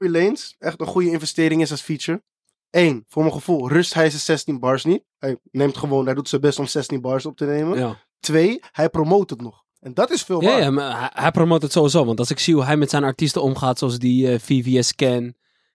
Tory Lanez echt een goede investering is als feature. 1, voor mijn gevoel, rust hij zijn 16 bars niet. Hij doet zijn best om 16 bars op te nemen. Ja. 2, hij promoot het nog. En dat is veel waard. Ja, maar hij promoot het sowieso. Want als ik zie hoe hij met zijn artiesten omgaat, zoals die VVS Ken,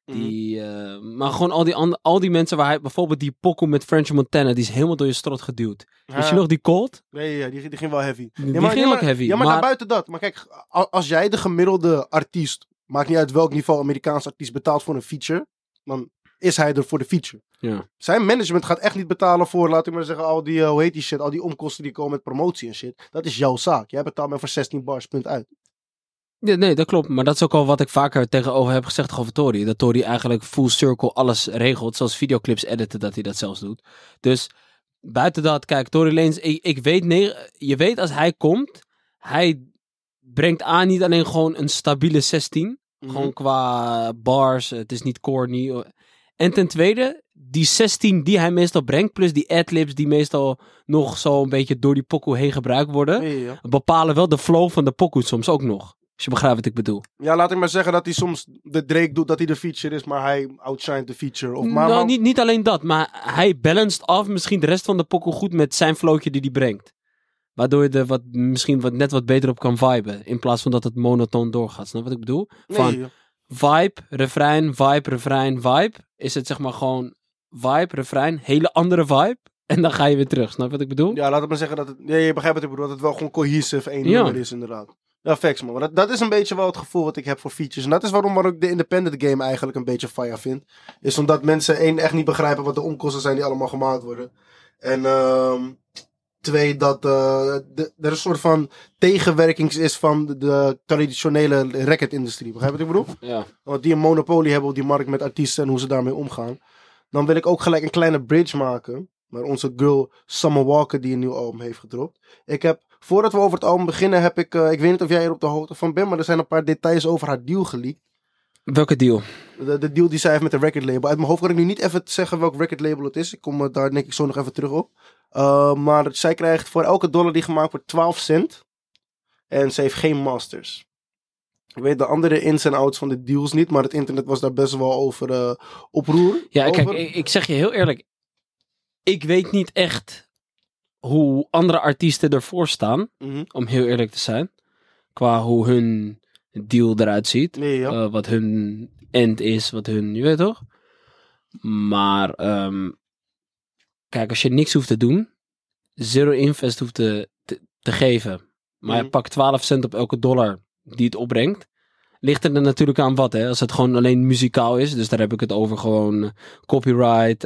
maar gewoon al die mensen waar hij, bijvoorbeeld die pokoe met French Montana, die is helemaal door je strot geduwd. Weet je nog die Colt? Nee, die ging wel heavy. Die ging ook heavy. Ja, maar daarbuiten dat. Maar kijk, als jij de gemiddelde artiest, maakt niet uit welk niveau Amerikaans artiest betaalt voor een feature, dan is hij er voor de feature. Ja. Zijn management gaat echt niet betalen voor, laat ik maar zeggen, al die, hoe heet die shit, al die omkosten die komen met promotie en shit. Dat is jouw zaak. Jij betaalt me voor 16 bars, punt uit. Ja, nee, dat klopt. Maar dat is ook al wat ik vaker tegenover heb gezegd over Tory. Dat Tory eigenlijk full circle alles regelt, zoals videoclips editen, dat hij dat zelfs doet. Dus buiten dat, kijk, Tory Lanez, ik weet, je weet als hij komt, hij brengt aan niet alleen gewoon een stabiele 16, gewoon qua bars, het is niet corny. En ten tweede, die 16 die hij meestal brengt, plus die adlibs die meestal nog zo een beetje door die pokoe heen gebruikt worden, bepalen wel de flow van de pokoe soms ook nog. Als je begrijpt wat ik bedoel. Ja, laat ik maar zeggen dat hij soms de Drake doet dat hij de feature is, maar hij outshined de feature. Niet alleen dat, maar hij balanced af misschien de rest van de pokoe goed met zijn flowtje die hij brengt. Waardoor je er misschien net wat beter op kan viben. In plaats van dat het monotoon doorgaat. Snap wat ik bedoel? Vibe, refrein, vibe. Is het zeg maar gewoon vibe, refrein, hele andere vibe. En dan ga je weer terug. Snap wat ik bedoel? Ja, laat ik maar zeggen dat het... Ja, je begrijpt wat ik bedoel. Dat het wel gewoon cohesive één nummer is inderdaad. Ja, facts man. Maar dat is een beetje wel het gevoel wat ik heb voor features. En dat is waarom ik de independent game eigenlijk een beetje fire vind. Is omdat mensen echt niet begrijpen wat de onkosten zijn die allemaal gemaakt worden. En 2, dat er een soort van tegenwerking is van de traditionele recordindustrie. Begrijp je wat ik bedoel? Ja. Want die een monopolie hebben op die markt met artiesten en hoe ze daarmee omgaan. Dan wil ik ook gelijk een kleine bridge maken. Maar onze girl Summer Walker die een nieuw album heeft gedropt. Voordat we over het album beginnen heb ik weet niet of jij er op de hoogte van bent, maar er zijn een paar details over haar deal geleakt. Welke deal? De deal die zij heeft met de record label. Uit mijn hoofd kan ik nu niet even zeggen welk record label het is. Ik kom daar denk ik zo nog even terug op. Maar zij krijgt voor elke dollar die gemaakt wordt 12 cent. En ze heeft geen masters. Ik weet de andere ins en outs van de deals niet, maar het internet was daar best wel over oproer. Ja, kijk, ik zeg je heel eerlijk. Ik weet niet echt hoe andere artiesten ervoor staan, om heel eerlijk te zijn. Qua hoe hun deal eruit ziet. Ja. Wat hun end is, wat hun, je weet toch? Maar, kijk, als je niks hoeft te doen, zero invest hoeft te geven, maar je pakt 12 cent op elke dollar die het opbrengt, ligt er natuurlijk aan wat, hè? Als het gewoon alleen muzikaal is, dus daar heb ik het over gewoon copyright,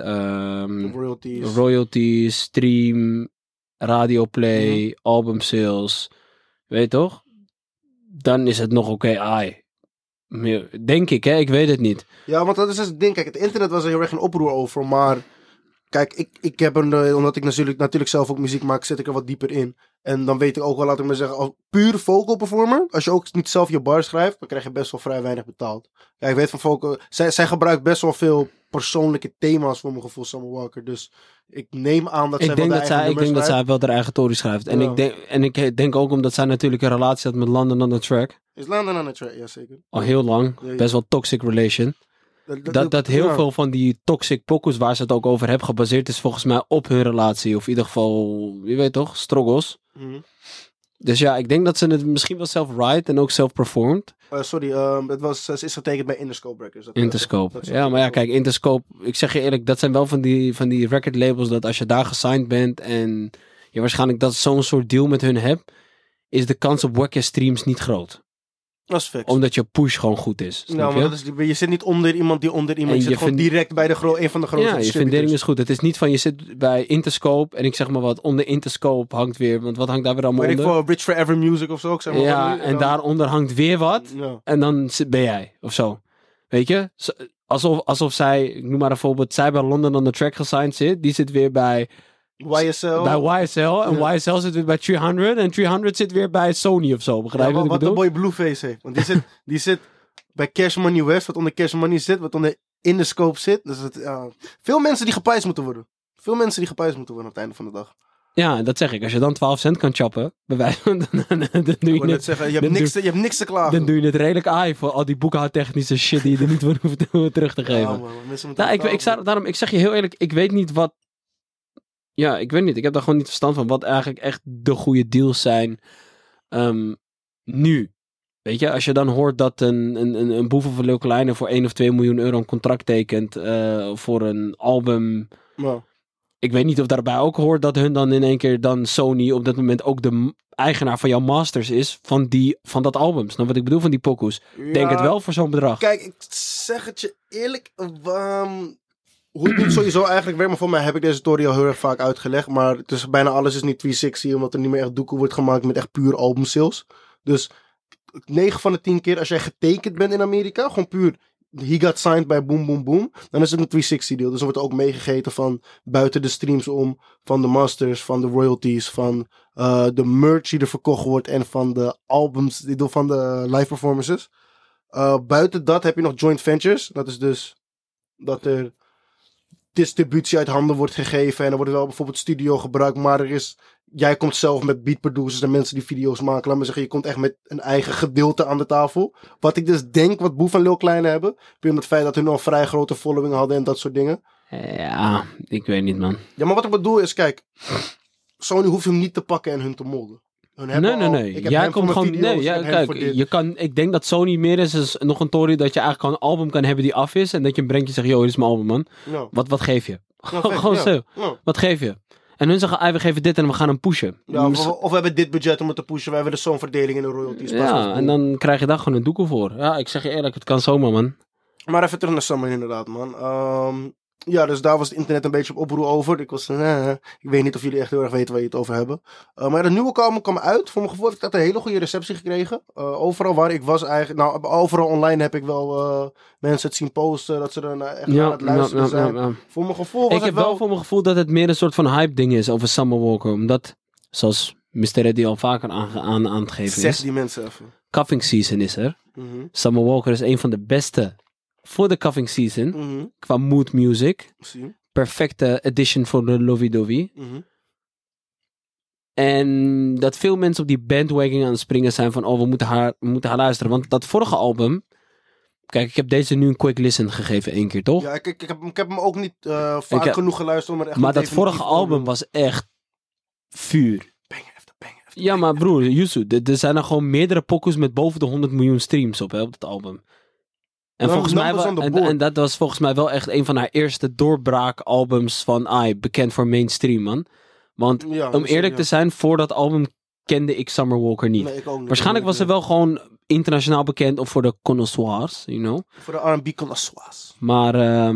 royalties, stream, radioplay, album sales, weet je toch? Dan is het nog oké. Denk ik, hè? Ik weet het niet. Ja, want dat is dus het ding. Kijk, het internet was er heel erg een oproer over, maar kijk, ik heb omdat ik natuurlijk zelf ook muziek maak, zit ik er wat dieper in. En dan weet ik ook wel, laat ik maar zeggen, als puur vocal performer, als je ook niet zelf je bar schrijft, dan krijg je best wel vrij weinig betaald. Ja, ik weet van vocal, zij gebruikt best wel veel persoonlijke thema's voor mijn gevoel, Summer Walker. Dus ik neem aan dat zij wel de eigen nummers schrijft. Ik denk dat zij wel haar eigen story schrijft. En ik denk ook omdat zij natuurlijk een relatie had met London on the Track. Is London on the Track, ja zeker. Al heel lang. Ja. Best wel toxic relation. Dat heel veel van die toxic pokus waar ze het ook over hebben gebaseerd is volgens mij op hun relatie. Of in ieder geval, je weet toch, struggles. Dus ja, ik denk dat ze het misschien wel zelf write en ook zelf performed. Ze is getekend bij Interscope Records. Interscope. Ja, maar ja, kijk, Interscope, ik zeg je eerlijk, dat zijn wel van die record labels dat als je daar gesigned bent en je waarschijnlijk dat zo'n soort deal met hun hebt, is de kans op wacky streams niet groot. Dat is fix. Omdat je push gewoon goed is. Nou, maar je zit niet onder iemand die onder iemand. Je zit gewoon direct bij een van de grote. Ja, je fundering is goed. Het is niet van je zit bij Interscope en ik zeg maar wat, onder Interscope hangt weer, want wat hangt daar weer allemaal onder? Voor Rich Forever Music of zo. Ik zeg maar ja, en daaronder hangt weer wat en dan ben jij of zo. Weet je? Alsof zij, ik noem maar een voorbeeld, zij bij London on the Track gesigned zit, die zit weer bij YSL. Bij YSL. En YSL zit weer bij 300. En 300 zit weer bij Sony of zo. Begrijp je wat ik bedoel? Wat de boy Blueface heeft. Want die zit bij Cash Money West. Wat onder Cash Money zit. Wat onder Interscope zit. Dus veel mensen die geprijsd moeten worden. Veel mensen die geprijsd moeten worden op het einde van de dag. Ja, dat zeg ik. Als je dan 12 cent kan choppen, bij wijze van, dan doe je het. Zeggen, je hebt niks te klagen. Dan doe je het redelijk aai voor al die boekhoudtechnische shit die je er niet voor hoeft terug te geven. Ja, man, ik zeg je heel eerlijk, ik weet niet wat... Ja, ik weet niet. Ik heb daar gewoon niet verstand van wat eigenlijk echt de goede deals zijn nu. Weet je, als je dan hoort dat een boeven van Lil Kleine voor 1 of 2 miljoen euro een contract tekent voor een album... Wow. Ik weet niet of daarbij ook hoort dat hun dan in één keer dan Sony op dat moment ook de eigenaar van jouw masters is van dat album. Snap wat ik bedoel van die pokoes? Ja, denk het wel voor zo'n bedrag. Kijk, ik zeg het je eerlijk. Hoe het moet sowieso eigenlijk werkt, maar voor mij heb ik deze story al heel erg vaak uitgelegd. Maar het is, bijna alles is niet 360, omdat er niet meer echt doekoe wordt gemaakt met echt puur albumsales. Dus 9 van de 10 keer als jij getekend bent in Amerika, gewoon puur... He got signed bij Boom Boom Boom. Dan is het een 360 deal. Dus er wordt ook meegegeten van buiten de streams om. Van de masters, van de royalties. Van de merch die er verkocht wordt. En van de albums, van de live performances. Buiten dat heb je nog joint ventures. Dat is dus dat er distributie uit handen wordt gegeven. En er wordt wel bijvoorbeeld studio gebruikt. Maar jij komt zelf met beat producers en mensen die video's maken. Laat me zeggen, je komt echt met een eigen gedeelte aan de tafel. Wat ik dus denk, wat Boef en Lil Kleine hebben. Puur met het feit dat hun al een vrij grote following hadden en dat soort dingen. Ja, ik weet niet, man. Ja, maar wat ik bedoel is, kijk. Sony hoeft hem niet te pakken en hun te molden. Nee. Jij komt gewoon... Nee, kijk, ik denk dat Sony meer is nog een tory dat je eigenlijk gewoon een album kan hebben die af is. En dat je een brandje zegt, yo, dit is mijn album, man. No. Wat geef je? Gewoon zo. No. Wat geef je? En hun zeggen, we geven dit en we gaan hem pushen. Ja, of we hebben dit budget om het te pushen. We hebben dus zo'n verdeling in de royalties. Ja, en dan krijg je daar gewoon een doekoe voor. Ja, ik zeg je eerlijk, het kan zomaar, man. Maar even terug naar Summer inderdaad, man. Ja, dus daar was het internet een beetje op oproer over. Ik weet niet of jullie echt heel erg weten waar je het over hebben. Maar de nieuwe album kwam uit. Voor mijn gevoel heb ik dat een hele goede receptie gekregen. Overal waar ik was eigenlijk... Nou, overal online heb ik wel mensen het zien posten. Dat ze er echt aan het luisteren zijn. Ja. Voor mijn gevoel was ik heb wel voor mijn gevoel dat het meer een soort van hype ding is over Summer Walker. Omdat, zoals Mr. Reddy al vaker aan het geven is. Zeg die mensen even. Cuffing season is er. Mm-hmm. Summer Walker is een van de beste... voor de cuffing season, qua mood music. Perfecte edition voor de lovey-dovey. En dat veel mensen op die bandwagon aan het springen zijn van, we moeten haar luisteren. Want dat vorige album, kijk, ik heb deze nu een quick listen gegeven 1 keer, toch? Ja, ik heb hem ook niet vaak genoeg geluisterd. Maar dat vorige album was echt vuur. Banger after banger. Ja, maar broer, Yusu, er zijn er gewoon meerdere pokus met boven de 100 miljoen streams op dat album. En dat was volgens mij wel echt een van haar eerste doorbraakalbums van bekend voor mainstream, man. Want om eerlijk te zijn, voor dat album kende ik Summer Walker niet. Nee, ik ook niet. Waarschijnlijk was ze wel gewoon internationaal bekend of voor de connoisseurs, you know. Voor de R&B connoisseurs. Maar,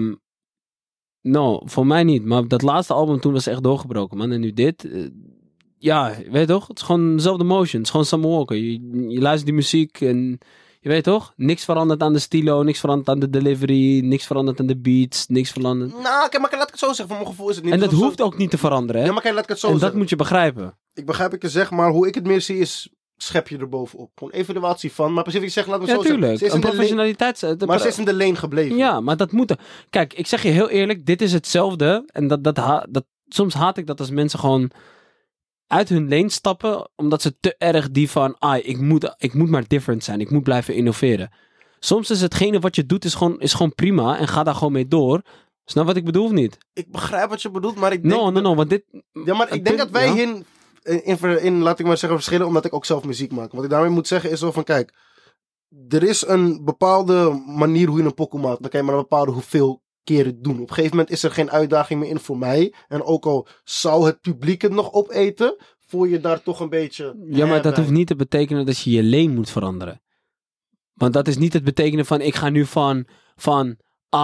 voor mij niet. Maar dat laatste album toen was ze echt doorgebroken, man. En nu dit, weet je toch? Het is gewoon dezelfde motion. Het is gewoon Summer Walker. Je luistert die muziek en... Je weet toch? Niks veranderd aan de stilo, niks veranderd aan de delivery, niks veranderd aan de beats, niks veranderd... Nou, kijk, maar laat ik het zo zeggen. Voor mijn gevoel is het niet... En dat hoeft ook niet te veranderen, hè? Ja, maar kijk, laat ik het zo zeggen. En dat moet je begrijpen. Ik begrijp ik je zeg, maar hoe ik het meer zie is... Schep je er bovenop. Gewoon evaluatie van. Maar precies wat ik zeg, laat me zo zeggen. Ja, tuurlijk. Een professionaliteit... Maar ze is in de lane gebleven. Ja, maar dat moet... Kijk, ik zeg je heel eerlijk, dit is hetzelfde. En soms haat ik dat als mensen gewoon... uit hun lane stappen, omdat ze te erg die van, ik moet maar different zijn, ik moet blijven innoveren. Soms is hetgene wat je doet, is gewoon prima en ga daar gewoon mee door. Snap wat ik bedoel of niet? Ik begrijp wat je bedoelt, maar ik denk... No, want dit... Ja, maar ik denk dat wij in, laat ik maar zeggen, verschillen, omdat ik ook zelf muziek maak. Wat ik daarmee moet zeggen is zo van, kijk, er is een bepaalde manier hoe je een pokoe maakt, dan kan je maar een bepaalde hoeveel keren doen. Op een gegeven moment is er geen uitdaging meer in voor mij. En ook al zou het publiek het nog opeten, voel je daar toch een beetje... Ja, maar dat hoeft niet te betekenen dat je je lane moet veranderen. Want dat is niet het betekenen van, ik ga nu van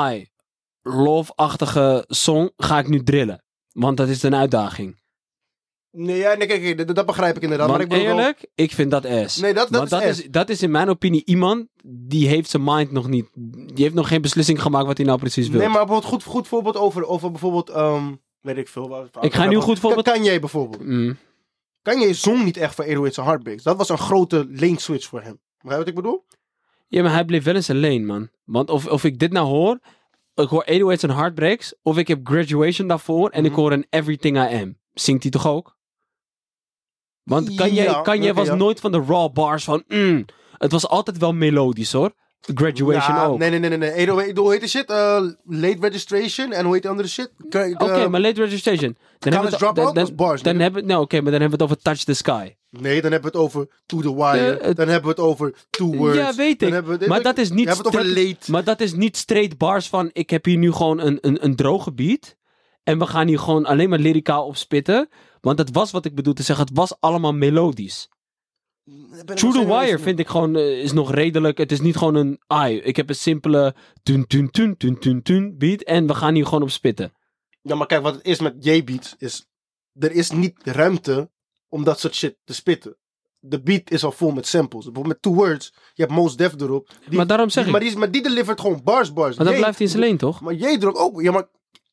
love-achtige song, ga ik nu drillen. Want dat is een uitdaging. Nee, kijk, dat begrijp ik inderdaad. Want maar eerlijk, ik vind dat ass. Nee, dat is in mijn opinie iemand die heeft zijn mind nog niet... Die heeft nog geen beslissing gemaakt wat hij nou precies wil. Nee, maar bijvoorbeeld goed voorbeeld over bijvoorbeeld... weet ik veel. Ik ga nu goed voorbeeld... Kanye bijvoorbeeld. Kanye zong niet echt voor 808's en Heartbreaks. Dat was een grote lane switch voor hem. Begrijp je wat ik bedoel? Ja, maar hij bleef wel in zijn lane, man. Want of ik dit nou hoor... Ik hoor 808's en Heartbreaks... Of ik heb Graduation daarvoor... En ik hoor een Everything I Am. Zingt hij toch ook? Want Kanye was nooit van de raw bars van... Het was altijd wel melodisch hoor. Graduation ook. Nee. Hoe heet de shit? Late Registration en hoe heet de andere shit? Oké, maar Late Registration. College Dropout was bars. Maar dan hebben we het over Touch the Sky. Nee, dan hebben we het over To The Wire. Dan hebben we het over Two Words. Ja, weet ik. Maar dat is niet... We hebben het over Late. Maar dat is niet straight bars van... Ik heb hier nu gewoon een droge beat. En we gaan hier gewoon alleen maar lyricaal op spitten. Want het was wat ik bedoel te zeggen. Het was allemaal melodisch. To The Wire vind ik gewoon... is nog redelijk... Het is niet gewoon een... ik heb een simpele... Tun beat. En we gaan hier gewoon op spitten. Ja, maar kijk, wat het is met J-beats is... Er is niet ruimte om dat soort shit te spitten. De beat is al vol met samples. Bijvoorbeeld met Two Words. Je hebt Mos Def erop. Maar daarom zeg ik... Maar die delivert gewoon bars. Maar dan blijft hij in zijn lane, toch? Maar J druk ook... Ja, maar...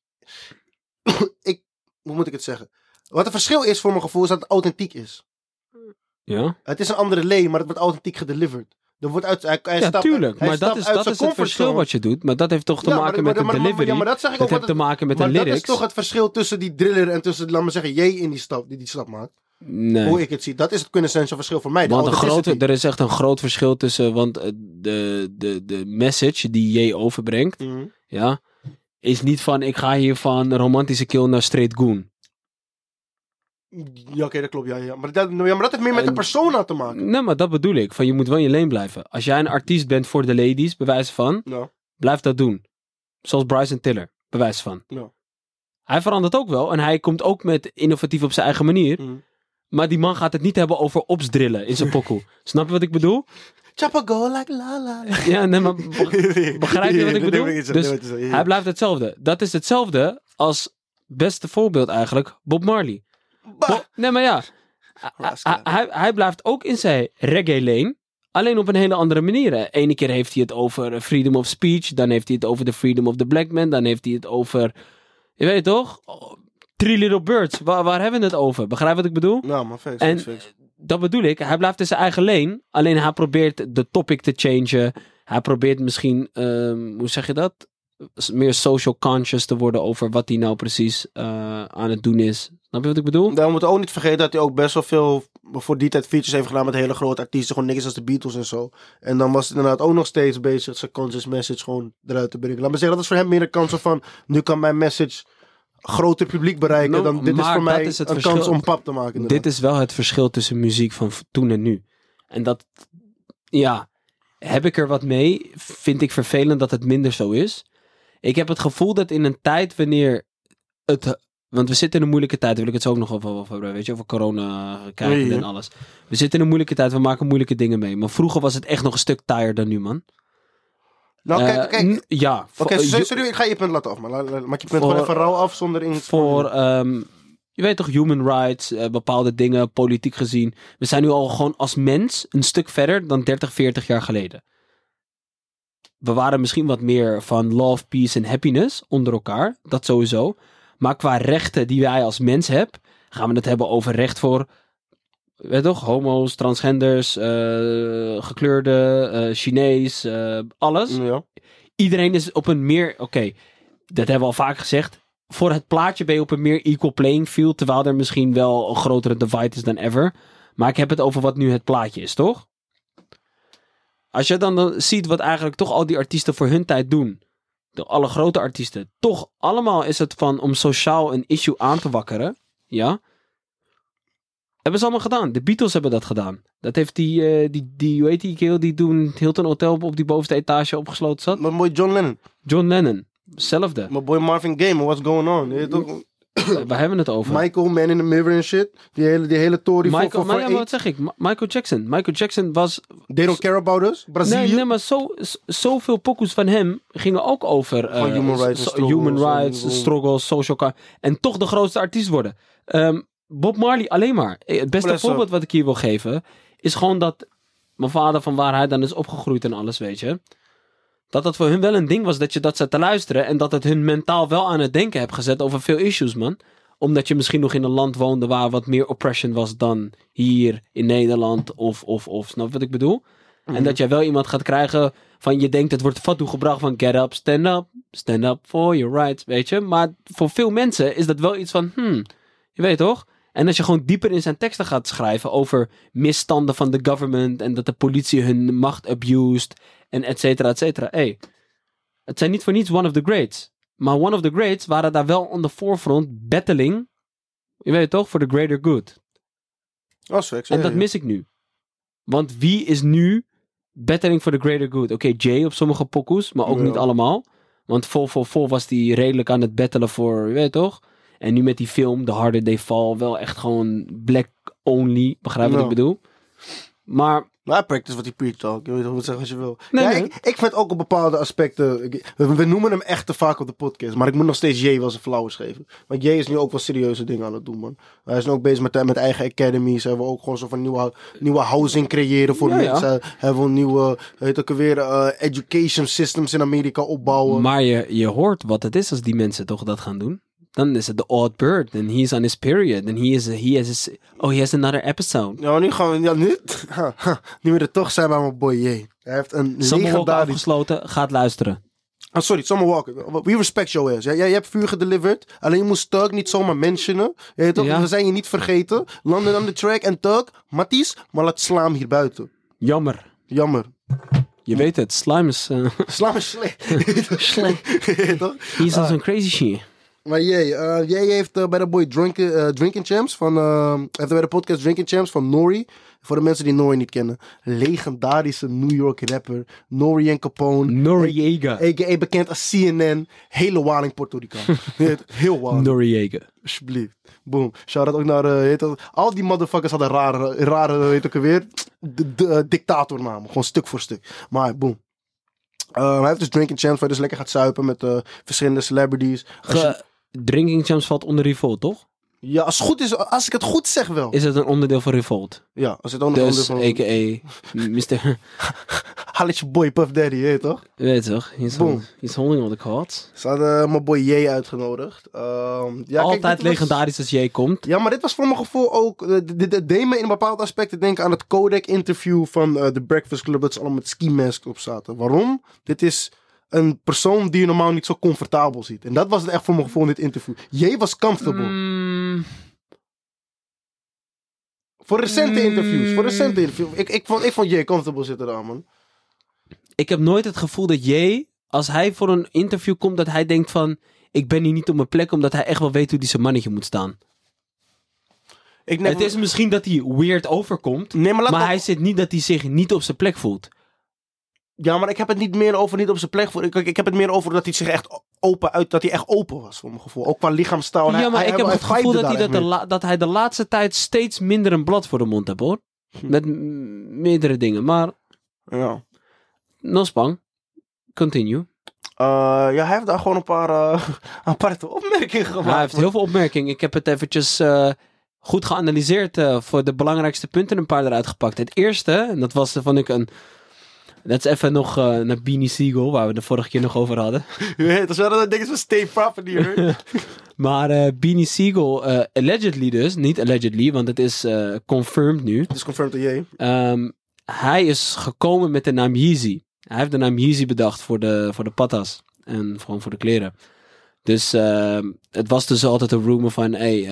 Hoe moet ik het zeggen? Wat het verschil is voor mijn gevoel is dat het authentiek is. Ja. Het is een andere lane, maar het wordt authentiek gedeliverd. Er wordt tuurlijk. Maar dat is het verschil wat je doet. Maar dat heeft toch te maken met de delivery. Ja, maar dat zeg ik dat ook. heeft te maken met de lyrics. Maar dat is toch het verschil tussen die driller en tussen, laat maar zeggen, J in die stap maakt. Nee. Hoe ik het zie. Dat is het quintessential verschil voor mij. Want er is echt een groot verschil tussen... Want de message die J overbrengt... Ja, is niet van... Ik ga hier van romantische kill naar straight goon. Ja, oké, dat klopt. Ja. Maar dat heeft meer met de persona te maken. Nee, maar dat bedoel ik. Van je moet wel in je lane blijven. Als jij een artiest bent voor de ladies, bewijs van... Ja. Blijf dat doen. Zoals Bryson Tiller, bewijs van. Ja. Hij verandert ook wel. En hij komt ook met innovatief op zijn eigen manier. Maar die man gaat het niet hebben over ops drillen in zijn pokoe. Snap je wat ik bedoel? Choppa go like la la. Ja, nee, maar begrijp je wat ik bedoel? Dus hij blijft hetzelfde. Dat is hetzelfde als beste voorbeeld eigenlijk Bob Marley. Nee, maar ja. Hij blijft ook in zijn reggae lane. Alleen op een hele andere manier. Ene keer heeft hij het over freedom of speech. Dan heeft hij het over de freedom of the black man. Dan heeft hij het over... Je weet toch? Three Little Birds. Waar hebben we het over? Begrijp wat ik bedoel? Nou, maar fix. Dat bedoel ik. Hij blijft in zijn eigen lane. Alleen hij probeert de topic te changen. Hij probeert misschien... hoe zeg je dat? Meer social conscious te worden over wat hij nou precies aan het doen is. Snap je wat ik bedoel? We moeten ook niet vergeten dat hij ook best wel veel voor die tijd features heeft gedaan met hele grote artiesten. Gewoon niks als de Beatles en zo. En dan was het inderdaad ook nog steeds bezig zijn conscious message gewoon eruit te brengen. Laat me zeggen, dat is voor hem meer een kans van... Nu kan mijn message groter publiek bereiken dan dit is voor mij een kans om pap te maken. Inderdaad. Dit is wel het verschil tussen muziek van toen en nu. En dat... Ja... Heb ik er wat mee? Vind ik vervelend dat het minder zo is? Ik heb het gevoel dat in een tijd wanneer het... Want we zitten in een moeilijke tijd, daar wil ik het zo ook nog over hebben, weet je, over corona kijken en alles. We zitten in een moeilijke tijd, we maken moeilijke dingen mee. Maar vroeger was het echt nog een stuk taaier dan nu, man. Nou, kijk. Ja. Sorry, ik ga je punt laten af, maar maak je punt gewoon even rauw af zonder in... Je weet toch, human rights, bepaalde dingen, politiek gezien. We zijn nu al gewoon als mens een stuk verder dan 30, 40 jaar geleden. We waren misschien wat meer van love, peace en happiness onder elkaar. Dat sowieso. Maar qua rechten die wij als mens hebben, gaan we het hebben over recht voor, weet toch, homo's, transgenders, gekleurde, Chinees, alles. Ja. Iedereen is op een meer, oké, dat hebben we al vaak gezegd. Voor het plaatje ben je op een meer equal playing field, terwijl er misschien wel een grotere divide is dan ever. Maar ik heb het over wat nu het plaatje is, toch? Als je dan ziet wat eigenlijk toch al die artiesten voor hun tijd doen. Alle grote artiesten. Toch allemaal is het van om sociaal een issue aan te wakkeren. Ja. Hebben ze allemaal gedaan. De Beatles hebben dat gedaan. Dat heeft die hoe heet die kerel die toen Hilton Hotel op die bovenste etage opgesloten zat? Mijn boy John Lennon. Hetzelfde. Mijn boy Marvin Gaye, what's going on? Waar hebben we het over? Michael, Man in the Mirror en shit. Die hele tory voor wat zeg ik? Michael Jackson was... They don't care about us? Brazilië? Nee, maar zoveel pokoes van hem gingen ook over... human rights, struggles, social... En toch de grootste artiest worden. Bob Marley alleen maar. Het beste voorbeeld wat ik hier wil geven... is gewoon dat mijn vader van waar hij dan is opgegroeid en alles, weet je... Dat voor hun wel een ding was dat je dat zat te luisteren... en dat het hun mentaal wel aan het denken heeft gezet over veel issues, man. Omdat je misschien nog in een land woonde waar wat meer oppression was dan hier in Nederland of snap je wat ik bedoel? En dat jij wel iemand gaat krijgen van je denkt het wordt fatsoen gebracht van get up, stand up for your rights, weet je? Maar voor veel mensen is dat wel iets van je weet toch? En als je gewoon dieper in zijn teksten gaat schrijven over misstanden van de government en dat de politie hun macht abused en et cetera, et cetera. Hey, het zijn niet voor niets one of the greats. Maar one of the greats waren daar wel on the forefront battling, je weet het toch, for the greater good. En dat mis ik nu. Want wie is nu battling for the greater good? Oké, Jay op sommige pokoes, maar ook niet allemaal. Want vol was die redelijk aan het battelen voor, je weet toch? En nu met die film, The Harder They Fall, wel echt gewoon black only. Begrijp wat ik bedoel? Maar hij practice wat hij preach ook. Je weet toch wat zeggen als je wil. Nee. Ik vind ook op bepaalde aspecten... We noemen hem echt te vaak op de podcast. Maar ik moet nog steeds Jay wel zijn flowers geven. Want Jay is nu ook wel serieuze dingen aan het doen, man. Hij is nu ook bezig met eigen academies. Hij wil ook gewoon zo van nieuwe housing creëren voor mensen. Ja. Hij wil nieuwe, education systems in Amerika opbouwen. Maar je hoort wat het is als die mensen toch dat gaan doen. Dan is het de odd bird. En he is on his period. En he has another episode. Ja, nu gaan we... nu we er toch zijn bij mijn boy Jay. Hij heeft een legendarisch... afgesloten. Gaat luisteren. Sorry, Summer Walker. We respect your ass. Jij hebt vuur gedelivered. Alleen je moest Tug niet zomaar mentionen. Ja. We zijn je niet vergeten. Landen on the track en Tug, Matties, maar laat Slaam hier buiten. Jammer. Je weet het. Slime is... Slime is slecht. He is on some crazy shit. Maar jij heeft bij de boy Drinking Champs heeft bij de podcast Drinking Champs van Nori. Voor de mensen die Nori niet kennen. Legendarische New York rapper. Noriega Capone. Noriega. A.k.a. bekend als CNN. Hele waling Puerto Rico. Heel waling. Noriega. Alsjeblieft. Boom. Shout-out ook naar... al die motherfuckers hadden rare weet ik alweer. Dictatornamen. Gewoon stuk voor stuk. Maar boom. Hij heeft dus Drinking Champs waar hij dus lekker gaat zuipen met verschillende celebrities. Drinking Champs valt onder Revolt, toch? Ja, als ik het goed zeg wel. Is het een onderdeel van Revolt? Ja, als het ook een onderdeel van... a.k.a. Mr. Halletje boy Puff Daddy, weet toch? Je weet toch? He's holding all the cards. Ze hadden mijn boy Jay uitgenodigd. Altijd kijk, legendarisch als Jay komt. Ja, maar dit was voor mijn gevoel ook... Dit deed me in een bepaald aspect te denken aan het Kodak interview van The Breakfast Club. Dat ze allemaal met ski mask op zaten. Waarom? Dit is... een persoon die je normaal niet zo comfortabel ziet. En dat was het echt voor mijn gevoel in dit interview. Jay was comfortable. Voor recente interviews. Ik vond Jay comfortable zitten daar, man. Ik heb nooit het gevoel dat Jay, als hij voor een interview komt, dat hij denkt van... ik ben hier niet op mijn plek, omdat hij echt wel weet hoe hij zijn mannetje moet staan. Het is misschien dat hij weird overkomt, maar hij zit niet dat hij zich niet op zijn plek voelt. Ja, maar ik heb het niet meer over niet op zijn plek. Ik heb het meer over dat hij zich echt dat hij echt open was, voor mijn gevoel. Ook qua lichaamstaal. Ja, maar ik heb het gevoel dat hij de laatste tijd steeds minder een blad voor de mond heeft, hoor. Met meerdere dingen, maar... Ja. No spang. Continue. Hij heeft daar gewoon een paar aparte opmerkingen gemaakt. Hij heeft heel veel opmerkingen. Ik heb het eventjes goed geanalyseerd voor de belangrijkste punten een paar eruit gepakt. Het eerste, en dat vond ik een... Dat is even nog naar Beanie Siegel, waar we de vorige keer nog over hadden. Dat is wel dat ding van Stay Property, hoor. Maar Beanie Siegel, allegedly dus, niet allegedly, want het is confirmed nu. Het is confirmed door Jay. Hij is gekomen met de naam Yeezy. Hij heeft de naam Yeezy bedacht voor de patas. En gewoon voor de kleren. Dus het was dus altijd een rumor van...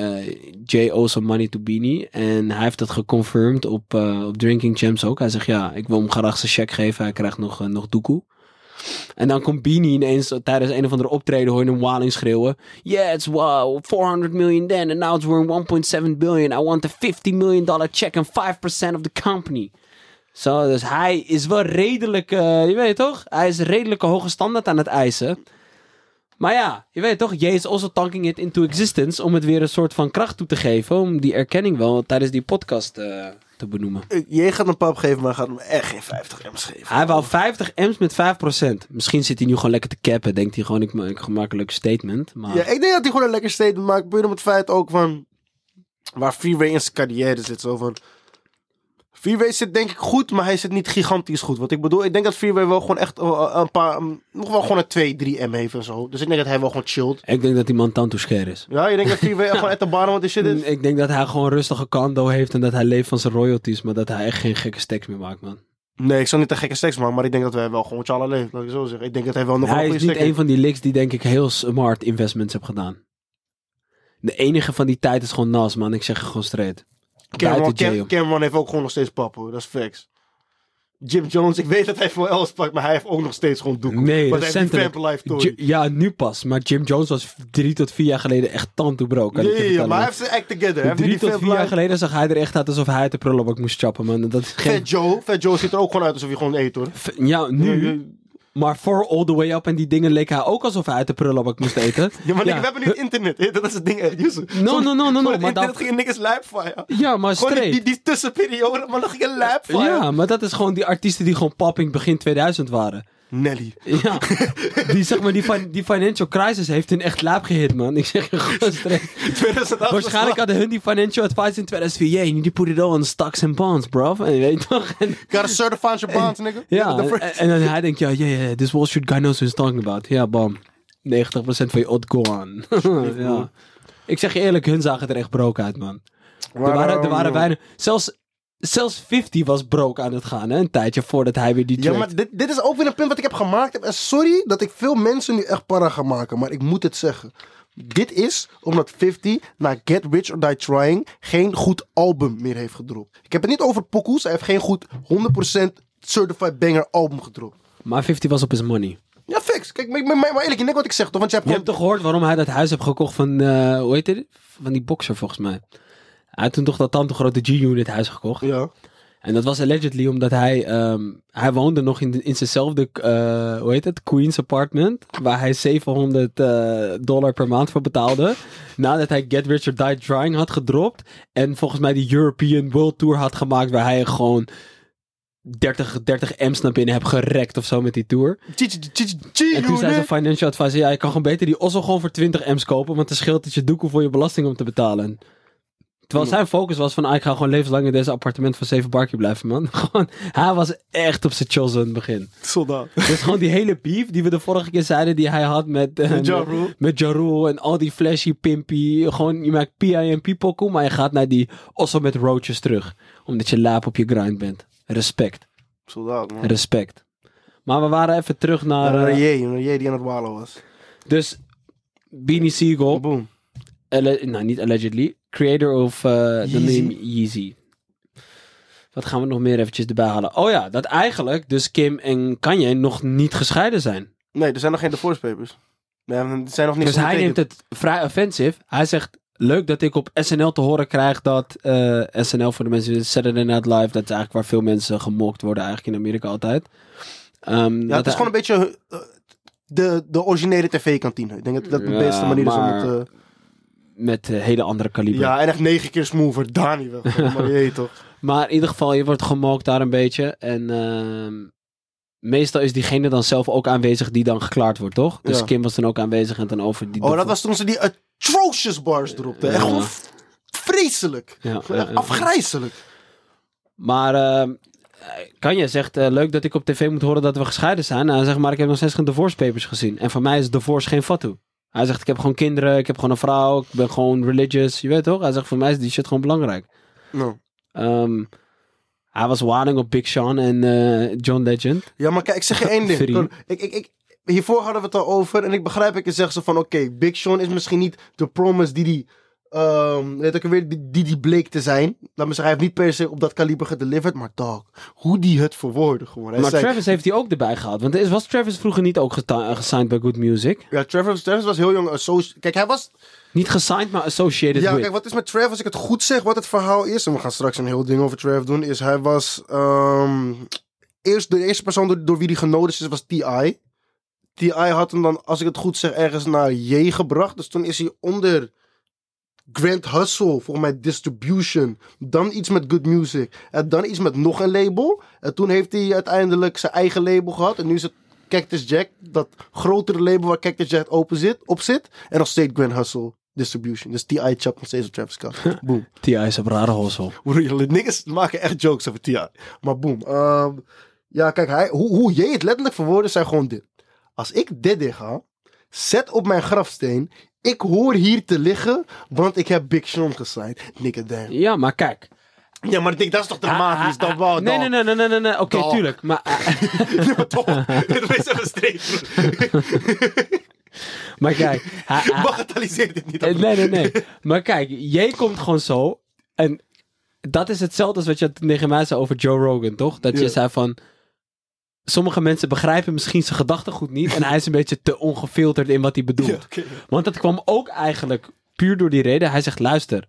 Jay owes some money to Beanie. En hij heeft dat geconfirmed op Drinking Champs ook. Hij zegt, ja, ik wil hem graag zijn check geven. Hij krijgt nog doekoe. En dan komt Beanie ineens tijdens een of andere optreden... hoor je een waling schreeuwen. Yeah, it's wow, 400 million then. And now it's worth 1.7 billion. I want a $50 million check and 5% of the company. Dus hij is wel redelijk... je weet toch? Hij is redelijk een hoge standaard aan het eisen... Maar ja, je weet toch, Jay is also talking it into existence om het weer een soort van kracht toe te geven, om die erkenning wel tijdens die podcast te benoemen. Jay gaat een pap geven, maar gaat hem echt geen 50 M's geven. Hij wou 50 M's met 5%. Misschien zit hij nu gewoon lekker te cappen, denkt hij gewoon, ik maak een leuk statement. Maar... Ja, ik denk dat hij gewoon een lekker statement maakt, puur om het feit ook van, waar Freeway in zijn carrière zit, zo van... Freeway zit denk ik goed, maar hij zit niet gigantisch goed. Wat ik bedoel, ik denk dat Freeway wel gewoon echt een paar... nog wel gewoon een 2-3 M heeft en zo. Dus ik denk dat hij wel gewoon chillt. Ik denk dat die man tandtoescher is. Ja, je denkt dat Freeway gewoon at the bottom of the shit is? Ik denk dat hij gewoon rustig een condo heeft en dat hij leeft van zijn royalties. Maar dat hij echt geen gekke stacks meer maakt, man. Nee, ik zou niet een gekke stacks maken, maar ik denk dat hij wel gewoon Chala leeft. Laat ik zo zeggen. Ik denk dat hij wel nog hij is niet een van die licks die denk ik heel smart investments heeft gedaan. De enige van die tijd is gewoon Nas, man. Ik zeg je gewoon straight. Cameron heeft ook gewoon nog steeds pap, hoor. Dat is facts. Jim Jones, ik weet dat hij voor Els pakt, maar hij heeft ook nog steeds gewoon doek. Nee, want hij heeft die Vamp Life Tory. Ja, nu pas. Maar Jim Jones was 3 tot 4 jaar geleden echt tandtoebroken. Ja, maar hij heeft zijn act together. 3 tot 4 jaar geleden zag hij er echt uit alsof hij uit de prullenbak moest chappen, man. Dat is geen... Fat Joe ziet er ook gewoon uit alsof hij gewoon eet, hoor. Ja, nu... Maar voor All The Way Up en die dingen leek hij ook alsof hij uit de prullenbak moest eten. Ja, maar we hebben nu internet. Dat is het ding echt. No. Maar internet ging niks lijp van, ja. Ja, maar straight. Die tussenperiode, maar dan ging je lijp van. Ja, maar dat is gewoon die artiesten die gewoon popping begin 2000 waren. Nelly. Ja, die financial crisis heeft hun echt laap gehit, man. Ik zeg je gewoon straight. Waarschijnlijk hadden hun die financial advice in 2004. Yeah, you need to put it all on stocks and bonds, bro. En je weet toch? Gotta certify your bonds, nigga. Ja, en dan hij denkt, yeah, this Wall Street guy knows what he's talking about. Ja, bam. 90% van je odd gone. Ja. Ik zeg je eerlijk, hun zagen er echt broke uit, man. Er waren weinig... Zelfs 50 was broke aan het gaan, hè? Een tijdje voordat hij weer die track... Ja, maar dit is ook weer een punt wat ik heb gemaakt. En sorry dat ik veel mensen nu echt para ga maken, maar ik moet het zeggen. Dit is omdat 50 na Get Rich or Die Trying geen goed album meer heeft gedropt. Ik heb het niet over pokoes. Hij heeft geen goed 100% certified banger album gedropt. Maar 50 was op his money. Ja, fix. Kijk, maar eerlijk, je net wat ik zeg, toch? Want je hebt toch gehoord waarom hij dat huis heeft gekocht van, hoe heet het? Van die boxer, volgens mij. Hij had toen toch dat tante grote G-Unit huis gekocht. Ja. En dat was allegedly omdat hij woonde nog in zijnzelfde, hoe heet het? Queen's apartment. Waar hij $700 per maand voor betaalde. Nadat hij Get Rich or Die Trying had gedropt. En volgens mij die European World Tour had gemaakt. Waar hij gewoon 30 M's naar binnen heeft gerekt of zo met die tour. En toen zei zijn financial advisor, ja, je kan gewoon beter die Osso gewoon voor 20 M's kopen. Want dan scheelt het je doekoe voor je belasting om te betalen. Terwijl zijn focus was van, ik ga gewoon levenslang in deze appartement van 7 Barkie blijven, man. Gewoon, hij was echt op zijn chills in het begin. Soldaat. Dus gewoon die hele beef die we de vorige keer zeiden, die hij had met Ja Rule en al die flashy, pimpy. Gewoon, je maakt P.I.M.P. pokoe, maar je gaat naar die Osso met roaches terug. Omdat je laap op je grind bent. Respect. Soldaat, man. Respect. Maar we waren even terug naar... Rayé die aan het walen was. Dus, Beanie Sigel. Boom. Niet allegedly. Creator of the name Yeezy. Wat gaan we nog meer eventjes erbij halen? Oh ja, dat eigenlijk dus Kim en Kanye nog niet gescheiden zijn. Nee, er zijn nog geen divorce papers. Nee, er zijn nog niet. Dus hij neemt het vrij offensief. Hij zegt, leuk dat ik op SNL te horen krijg dat SNL voor de mensen, Saturday Night Live, dat is eigenlijk waar veel mensen gemokt worden eigenlijk in Amerika altijd. Het is gewoon een beetje de originele tv-kantine. Ik denk dat dat de beste manier is om het... Met hele andere kaliber. Ja, en echt 9 keer smoother. Dani wel. Maar je toch. Maar in ieder geval, je wordt gemookt daar een beetje. En meestal is diegene dan zelf ook aanwezig die dan geklaard wordt, toch? Dus Kim was dan ook aanwezig en dan over die... dat was toen ze die atrocious bars dropte. Echt gewoon vreselijk. Afgrijzelijk. Maar Kanye zegt, leuk dat ik op tv moet horen dat we gescheiden zijn. Hij zegt, maar ik heb nog steeds geen divorce papers gezien. En voor mij is divorce geen fatu. Hij zegt, ik heb gewoon kinderen, ik heb gewoon een vrouw, ik ben gewoon religious, je weet toch? Hij zegt, voor mij is die shit gewoon belangrijk. No. Hij was waning op Big Sean en John Legend. Ja, maar kijk, ik zeg je één ding. Hiervoor hadden we het al over en ik begrijp, ik zeg zo van, oké, Big Sean is misschien niet de promise die die bleek te zijn. Laat me zeggen, hij heeft niet per se op dat kaliber gedeliverd, maar dog, hoe die het verwoordde gewoon. Maar Travis heeft hij ook erbij gehad, want was Travis vroeger niet ook gesigned bij Good Music? Ja, Travis was heel jong. Kijk, hij was... Niet gesigned, maar associated with. Ja, kijk, wat is met Travis, als ik het goed zeg, wat het verhaal is, en we gaan straks een heel ding over Travis doen, is hij was... de eerste persoon door wie hij genodigd is, was T.I. T.I. had hem dan, als ik het goed zeg, ergens naar J gebracht. Dus toen is hij onder Grand Hustle, volgens mij Distribution. Dan iets met Good Music. En dan iets met nog een label. En toen heeft hij uiteindelijk zijn eigen label gehad. En nu is het Cactus Jack, dat grotere label waar Cactus Jack op zit. En nog steeds Grand Hustle Distribution. Dus T.I. chapt nog steeds op Travis Scott. Boom. T.I. is een rare hustle. Niggas maken echt jokes over T.I. Maar boom. Ja, kijk, hoe jij het letterlijk verwoorden zijn gewoon dit. Als ik dit ga, zet op mijn grafsteen, ik hoor hier te liggen, want ik heb Big Sean gesigned. Nigga damn. Ja, maar kijk. Ja, maar ik denk, dat is toch dramatisch? Dat wou Nee. Oké, tuurlijk. Maar... Ja, maar toch. Dat is even streep. Maar kijk... Bagatelliseer dit niet. Nee. Maar kijk, jij komt gewoon zo. En dat is hetzelfde als wat je tegen mij zei over Joe Rogan, toch? Dat je zei van... Sommige mensen begrijpen misschien zijn gedachtegoed niet. En hij is een beetje te ongefilterd in wat hij bedoelt. Ja, okay. Want dat kwam ook eigenlijk puur door die reden. Hij zegt, luister.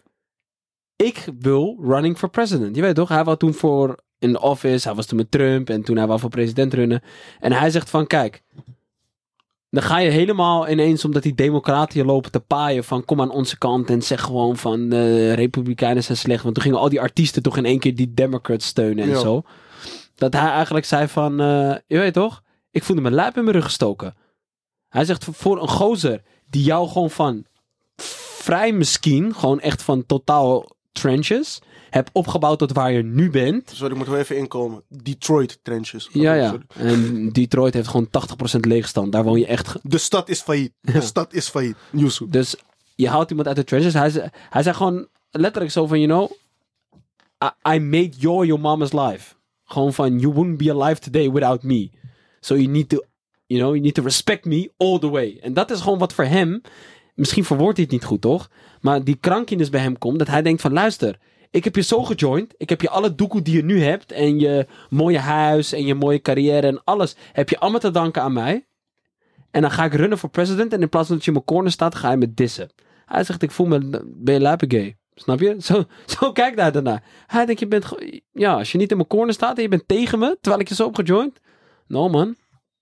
Ik wil running for president. Je weet toch? Hij was toen voor in de office. Hij was toen met Trump. En toen hij wou voor president runnen. En hij zegt van, kijk. Dan ga je helemaal ineens, omdat die democraten je lopen te paaien. Van, kom aan onze kant. En zeg gewoon van, republikeinen zijn slecht. Want toen gingen al die artiesten toch in één keer die Democrats steunen en zo. Dat hij eigenlijk zei van, je weet toch, ik voelde mijn lijp in mijn rug gestoken. Hij zegt, voor een gozer die jou gewoon van vrij misschien, gewoon echt van totaal trenches, hebt opgebouwd tot waar je nu bent. Sorry, ik moet wel even inkomen. Detroit trenches. Ja. En Detroit heeft gewoon 80% leegstand. Daar woon je echt... De stad is failliet. De stad is failliet. Yusuf. Dus je haalt iemand uit de trenches. Hij zei gewoon letterlijk zo van, you know, I made your mama's life. Gewoon van, you wouldn't be alive today without me. So you need to respect me all the way. En dat is gewoon wat voor hem, misschien verwoordt hij het niet goed, toch? Maar die krankiness bij hem komt, dat hij denkt van, luister, ik heb je zo gejoind, ik heb je alle doekoe die je nu hebt, en je mooie huis, en je mooie carrière, en alles, heb je allemaal te danken aan mij. En dan ga ik runnen voor president, en in plaats van dat je in mijn corner staat, ga je me dissen. Hij zegt, ik voel me, ben je lijpe gay? Snap je? Zo kijkt hij daarna. Hij denkt, als je niet in mijn corner staat en je bent tegen me, terwijl ik je zo heb gejoind. No, man.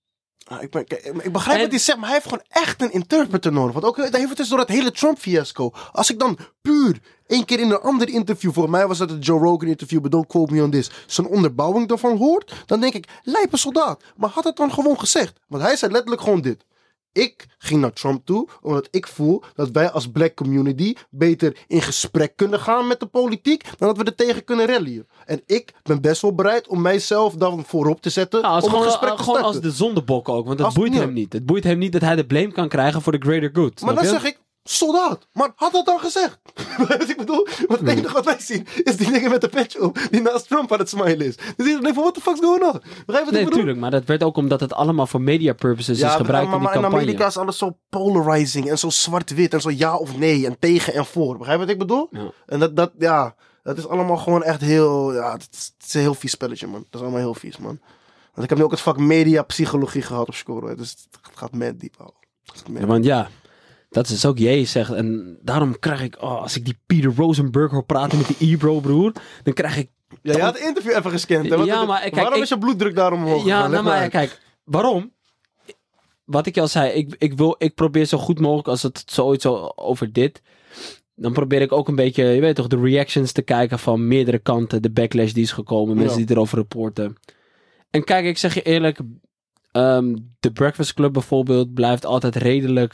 Ik begrijp wat hij zegt, maar hij heeft gewoon echt een interpreter nodig. Want ook, daar heeft het dus door het hele Trump-fiasco. Als ik dan puur 1 keer in een ander interview, voor mij was dat het Joe Rogan interview, but don't quote me on this, zijn onderbouwing daarvan hoort, dan denk ik, lijpe soldaat. Maar had het dan gewoon gezegd. Want hij zei letterlijk gewoon dit. Ik ging naar Trump toe, omdat ik voel dat wij als black community beter in gesprek kunnen gaan met de politiek, dan dat we er tegen kunnen rallyen. En ik ben best wel bereid om mijzelf dan voorop te zetten om een gesprek te starten. Gewoon als de zondebok ook, want dat boeit hem niet. Het boeit hem niet dat hij de blame kan krijgen voor de greater good. Maar dan zeg ik, soldaat, maar had dat dan gezegd? Wat ik bedoel, want het enige wat wij zien is die dingen met de petje op die naast Trump aan het smile is. Dus ik denk van, what the fuck's going on? Begrijp wat ik bedoel? Tuurlijk, maar dat werd ook omdat het allemaal voor media purposes is gebruikt in die campagne. In Amerika is alles zo polarizing en zo zwart-wit en zo ja of nee en tegen en voor. Begrijp wat ik bedoel? Ja. En dat is allemaal gewoon echt heel, het is een heel vies spelletje, man. Dat is allemaal heel vies, man. Want ik heb nu ook het vak media psychologie gehad op school, dus het gaat mad diep, al. Want dat is ook jij zegt. En daarom krijg ik, als ik die Peter Rosenberg hoor praten met die Ebro broer, dan krijg ik... Ja, je had het interview even gescand. Hè? Waarom is je bloeddruk daarom omhoog? Kijk, waarom? Wat ik al zei, ik probeer zo goed mogelijk, als het zoiets over dit, dan probeer ik ook een beetje, je weet toch, de reactions te kijken van meerdere kanten, de backlash die is gekomen, mensen die erover rapporten. En kijk, ik zeg je eerlijk, The Breakfast Club bijvoorbeeld blijft altijd redelijk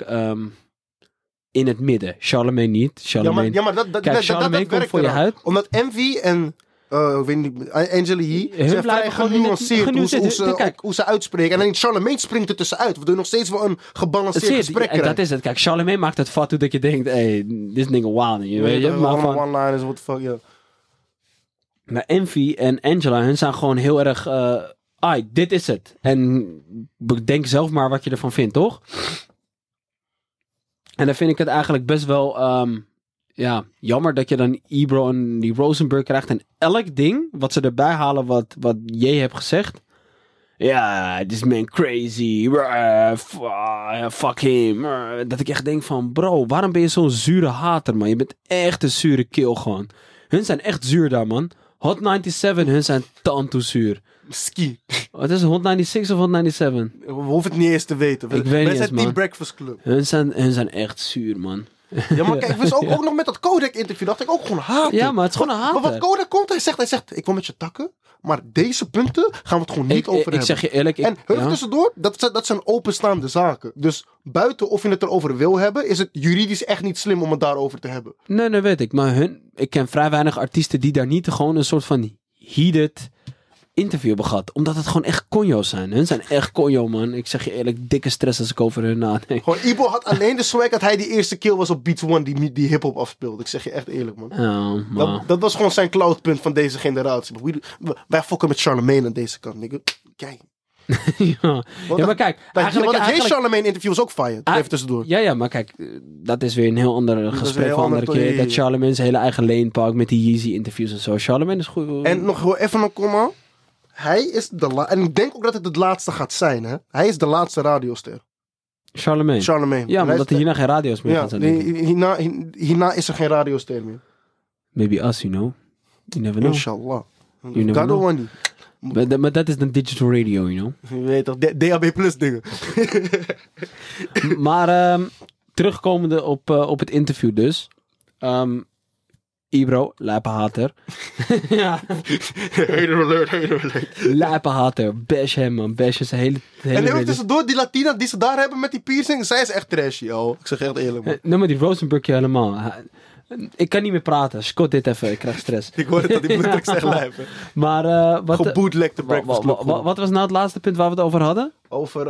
in het midden. Charlemagne niet. Charlemagne komt voor je huid. Omdat Envy en ik weet niet, Angela Yee zijn vrij genuanceerd hoe ze uitspreken. En dan Charlemagne springt er tussenuit. Waardoor je nog steeds wel een gebalanceerd gesprek krijgt. Dat is het. Kijk, Charlemagne maakt het vat toe dat je denkt, hey, this nigga wild. Je weet je? Maar van one-liners, what the fuck, yeah. Maar Envy en Angela, hun zijn gewoon heel erg... dit is het. En bedenk zelf maar wat je ervan vindt, toch? En dan vind ik het eigenlijk best wel jammer dat je dan Ebro en die Rosenberg krijgt. En elk ding wat ze erbij halen wat jij hebt gezegd. Ja, this man crazy. Fuck him. Dat ik echt denk van, bro, waarom ben je zo'n zure hater, man? Je bent echt een zure kill gewoon. Hun zijn echt zuur daar, man. Hot 97, hun zijn tantoezuur. Ski. Wat is het, Hot 96 of Hot 97? We hoeven het niet eens te weten. Ik weet niet eens, man. Team Breakfast Club. Hun zijn echt zuur, man. Ja, maar kijk, ik wist ook nog met dat Kodak-interview, dacht ik ook gewoon haten. Ja, maar het is gewoon een hater. Maar wat Kodak komt, hij zegt, ik wil met je takken, maar deze punten gaan we het gewoon niet over hebben. Ik zeg je eerlijk. En tussendoor, dat zijn openstaande zaken. Dus buiten of je het erover wil hebben, is het juridisch echt niet slim om het daarover te hebben. Nee, weet ik. Maar ik ken vrij weinig artiesten die daar niet gewoon een soort van heated interview hebben gehad. Omdat het gewoon echt conjo's zijn. Hun zijn echt conjo, man. Ik zeg je eerlijk, dikke stress als ik over hun nadenk. Gewoon, Ibo had alleen de swag dat hij die eerste kill was op Beats One die hip-hop afspeelde. Ik zeg je echt eerlijk, man. Dat was gewoon zijn cloudpunt van deze generatie. Wij fokken met Charlemagne aan deze kant. Kijk. ja, maar kijk. Want het Charlemagne interview was ook fire. Even tussendoor. Ja, maar kijk. Dat is weer een heel ander gesprek van een andere keer. Dat Charlemagne zijn hele eigen lane pakt met die Yeezy interviews en zo. Charlemagne is goed. En nog even een komma. Hij is en ik denk ook dat het laatste gaat zijn. Hè? Hij is de laatste radioster. Charlemagne. Ja, maar dat er hierna geen radio's meer gaan zijn. Hierna is er geen radioster meer. Maybe us, you know. You never know. Inshallah. God don't maar dat is dan digital radio, you know. Je weet toch, DAB plus dingen. Maar terugkomende op het interview dus. Ibro, lijpenhater. ja. Hater alert. Lijpenhater, bash hem man, bash zijn hele en even tussendoor, die Latina die ze daar hebben met die piercing, zij is echt trashy, oh. Ik zeg echt eerlijk man. Nee, maar die Rosenberg helemaal. Ik kan niet meer praten. Scott dit even, ik krijg stress. Ik hoor het dat die bloedtekst echt lijf. Maar gebootlegde breakfast club. Wat was nou het laatste punt waar we het over hadden? Over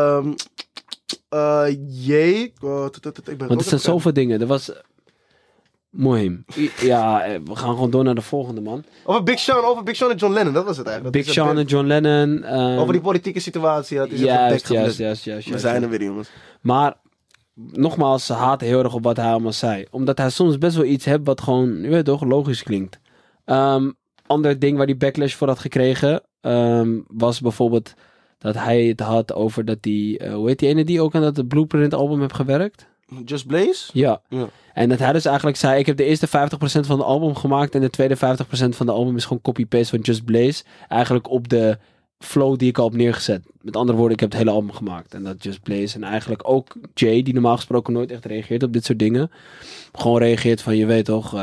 want er zijn zoveel dingen. Er was mooi. Ja, we gaan gewoon door naar de volgende man. Over Big Sean en John Lennon, dat was het eigenlijk. Big Sean en John Lennon. Over die politieke situatie. Juist. We zijn er weer jongens. Maar nogmaals, ze haten heel erg op wat hij allemaal zei. Omdat hij soms best wel iets heeft wat gewoon, je weet toch, logisch klinkt. Ander ding waar hij backlash voor had gekregen, was bijvoorbeeld dat hij het had over dat hij, hoe heet die ene die ook aan dat Blueprint album heeft gewerkt? Just Blaze? Ja. En dat hij dus eigenlijk zei, ik heb de eerste 50% van het album gemaakt en de tweede 50% van de album is gewoon copy-paste van Just Blaze. Eigenlijk op de flow die ik al heb neergezet. Met andere woorden, ik heb het hele album gemaakt. En dat Just Blaze. En eigenlijk ook Jay, die normaal gesproken nooit echt reageert op dit soort dingen. Gewoon reageert van, je weet toch,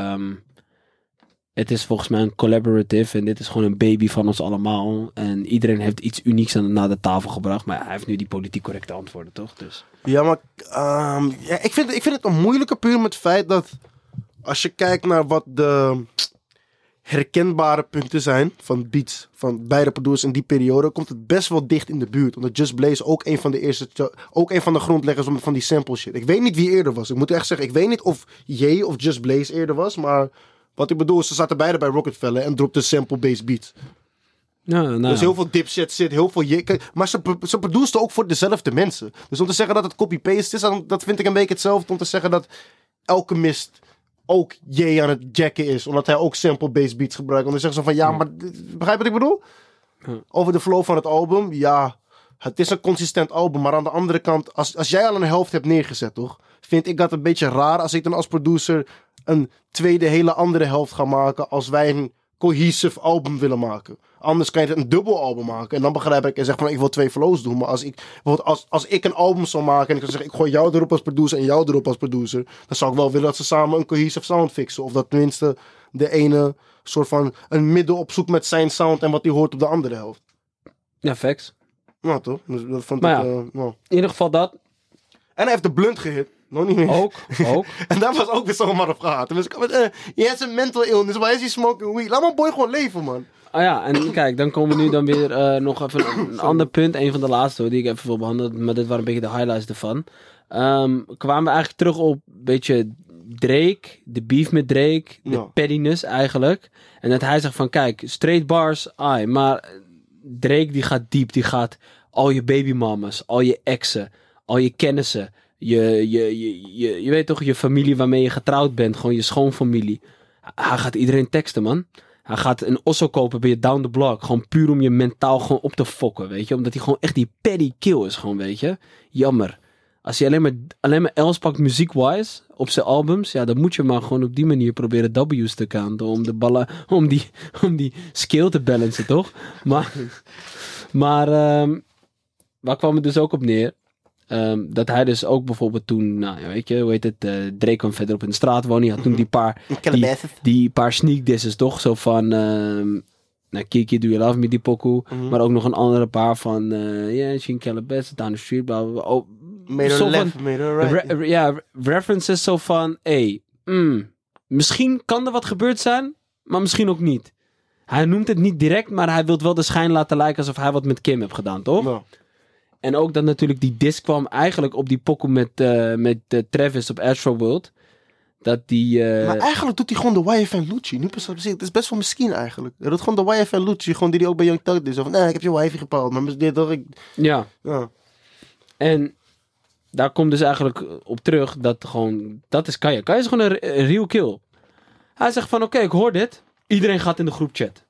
het is volgens mij een collaborative. En dit is gewoon een baby van ons allemaal. En iedereen heeft iets unieks naar de tafel gebracht. Maar hij heeft nu die politiek correcte antwoorden, toch? Dus. Ja, maar ik vind het een moeilijke puur met het feit dat als je kijkt naar wat de herkenbare punten zijn van beats van beide producers in die periode, komt het best wel dicht in de buurt. Omdat Just Blaze ook een van de grondleggers van die sample shit. Ik weet niet wie eerder was. Ik moet echt zeggen, ik weet niet of Ye of Just Blaze eerder was, maar wat ik bedoel, ze zaten beide bij Rockefeller en dropten sample-based beats. Dus heel veel Dipset zit, heel veel maar ze producten ook voor dezelfde mensen. Dus om te zeggen dat het copy-paste is, dat vind ik een beetje hetzelfde om te zeggen dat Alchemist ook Ye aan het jacken is, omdat hij ook sample-based beats gebruikt. Om te zeggen zo van, ja, maar begrijp wat ik bedoel? Over de flow van het album, ja, het is een consistent album, maar aan de andere kant, als jij al een helft hebt neergezet, toch? Vind ik dat een beetje raar als ik dan als producer een tweede hele andere helft ga maken als wij een cohesive album willen maken. Anders kan je het een dubbel album maken. En dan begrijp ik en zeg van ik wil 2 flows doen. Maar als ik een album zou maken en ik zou zeggen ik gooi jou erop als producer en jou erop als producer, dan zou ik wel willen dat ze samen een cohesive sound fixen. Of dat tenminste de ene soort van een middel opzoekt met zijn sound en wat hij hoort op de andere helft. Ja, facts. Nou toch? Dus dat vond maar ik, in ieder geval dat. En hij heeft de blunt gehit. Nog niet meer. Ook. En daar was ook weer zomaar op gehad. Dus je hebt een mental illness. Why is he smoking weed? Laat mijn boy gewoon leven, man. Ja, en kijk, dan komen we nu dan weer nog even een ander punt. Een van de laatste die ik even wil behandelen. Maar dit waren een beetje de highlights ervan. Kwamen we eigenlijk terug op een beetje Drake. De beef met Drake. De pettiness eigenlijk. En dat hij zegt van, kijk, straight bars, maar Drake die gaat diep. Die gaat al je babymamas, al je exen, al je kennissen. Je weet toch, je familie waarmee je getrouwd bent. Gewoon je schoonfamilie. Hij gaat iedereen teksten, man. Hij gaat een osso kopen bij je down the block. Gewoon puur om je mentaal gewoon op te fokken, weet je. Omdat hij gewoon echt die petty kill is, gewoon, weet je. Jammer. Als hij alleen maar Els pakt muziek-wise op zijn albums, ja, dan moet je maar gewoon op die manier proberen W's te kanten. Om de ballen, om die skill te balancen, toch? Maar waar kwam het dus ook op neer? Dat hij dus ook bijvoorbeeld toen, nou ja, weet je, hoe heet het, Drake kwam verderop in de straat wonen. Hij had toen die paar sneak disses, toch? Zo van, nou, Kiki, Do You Love Me, die pokoe. Maar ook nog een andere paar van, she in Calabasas, down the street, blah, blah, blah. Oh, made her left, made her right. Ja, references zo van, misschien kan er wat gebeurd zijn, maar misschien ook niet. Hij noemt het niet direct, maar hij wil wel de schijn laten lijken alsof hij wat met Kim heeft gedaan, toch? No. En ook dat natuurlijk die diss kwam eigenlijk op die pokoe met Travis op Astroworld. Dat die... Maar eigenlijk doet hij gewoon de YFN Lucci. Nu pas op zich, het is best wel misschien eigenlijk. Hij doet gewoon de YFN Lucci, gewoon die hij ook bij Young Thug deed. Zo van, ik heb je wifi gepaald, maar dit toch ik... Ja. Ja. En daar komt dus eigenlijk op terug dat is Kaya. Kaya is gewoon een real kill. Hij zegt van, oké, ik hoor dit. Iedereen gaat in de groepchat.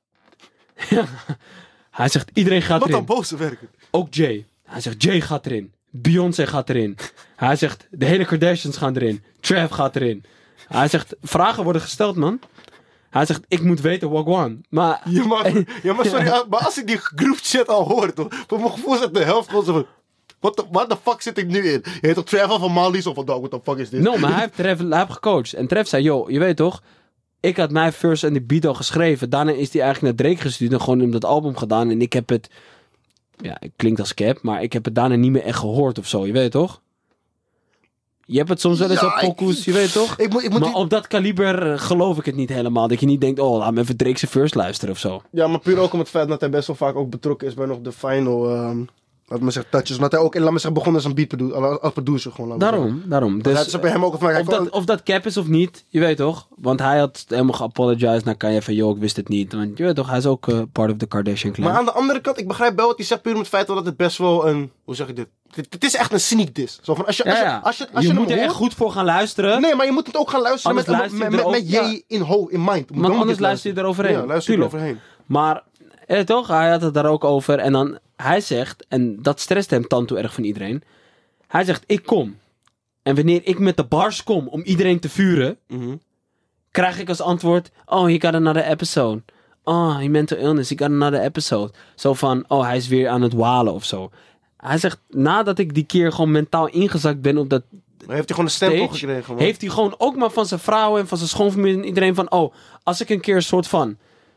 Hij zegt, iedereen gaat erin. Wat dan boze werken. Ook Jay. Hij zegt, Jay gaat erin. Beyoncé gaat erin. Hij zegt, de hele Kardashians gaan erin. Trav gaat erin. Hij zegt, vragen worden gesteld, man. Hij zegt, ik moet weten, Wagwan. Maar... Ja, maar sorry, maar als ik die groupchat al hoor, toch? Voor mijn gevoel zegt de helft gewoon zo van... What the fuck zit ik nu in? Je heet toch Trevor van Mali's of what the fuck is dit? No, maar hij heeft gecoacht. En Trev zei, je weet toch... Ik had mijn verse en die beat al geschreven. Daarna is hij eigenlijk naar Drake gestuurd en gewoon in dat album gedaan. En ik heb het... Ja, het klinkt als cap, maar ik heb het daarna niet meer echt gehoord of zo. Je weet toch? Je hebt het soms wel eens op pokoes, je weet toch? Maar op dat kaliber geloof ik het niet helemaal. Dat je niet denkt, laat me even Drake's verse luisteren of zo. Ja, maar puur ook om het feit dat hij best wel vaak ook betrokken is bij nog de final... laat me zeggen, touches. Omdat hij ook, laat me zeggen, begon als een beat als producer gewoon. Daarom. Dus, dat is bij hem ook of dat cap is of niet, je weet toch? Want hij had helemaal geapologized naar Kanye van, ik wist het niet. Want je weet toch, hij is ook part of the Kardashian clan. Maar aan de andere kant, ik begrijp wel wat hij zegt, puur met het feit dat het best wel een, hoe zeg je dit? Het is echt een sneak diss. Zo van, als je moet er echt goed voor gaan luisteren. Nee, maar je moet het ook gaan luisteren met je in mind. Want anders luister je eroverheen. Ja, luister je eroverheen. Maar, toch, hij had het daar ook over. En dan, hij zegt, en dat stresst hem tanto erg van iedereen. Hij zegt, ik kom. En wanneer ik met de bars kom om iedereen te vuren, krijg ik als antwoord, you got another episode. He mental illness, he got another episode. Zo van, hij is weer aan het walen of zo. Hij zegt, nadat ik die keer gewoon mentaal ingezakt ben op dat... Maar heeft hij gewoon een stempel gekregen? Man. Heeft hij gewoon ook maar van zijn vrouw en van zijn schoonfamilie en iedereen van... als ik een keer een soort van...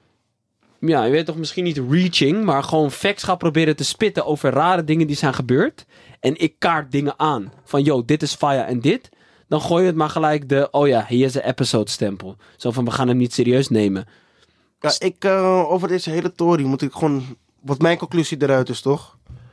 Ja, je weet toch misschien niet reaching... maar gewoon facts ga proberen te spitten over rare dingen die zijn gebeurd... en ik kaart dingen aan. Van, dit is fire en dit... dan gooi je het maar gelijk de... hier is een episode stempel. Zo van, we gaan hem niet serieus nemen. Ja, over deze hele tory moet ik gewoon... Wat mijn conclusie eruit is, toch?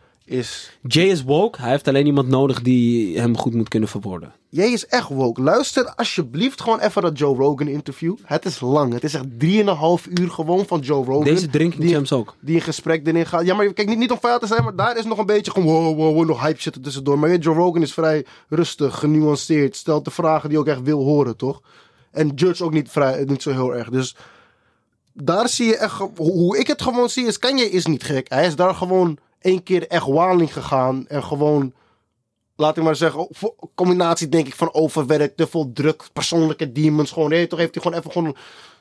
Jay is woke. Hij heeft alleen iemand nodig die hem goed moet kunnen verwoorden. Jay is echt woke. Luister alsjeblieft gewoon even dat Joe Rogan interview. Het is lang. Het is echt 3,5 uur gewoon van Joe Rogan. Deze Drinking Champs ook. Die een gesprek erin gaat. Ja, maar kijk, niet om fout te zijn, maar daar is nog een beetje gewoon wow, nog hype shit er tussendoor. Maar Joe Rogan is vrij rustig, genuanceerd. Stelt de vragen die ook echt wil horen, toch? En judge ook niet zo heel erg. Dus daar zie je echt... Hoe ik het gewoon zie is, Kanye is niet gek. Hij is daar gewoon... 1 keer echt waling gegaan en gewoon, laat ik maar zeggen, combinatie denk ik van overwerk, te veel druk, persoonlijke demons, gewoon, toch heeft hij gewoon even gewoon,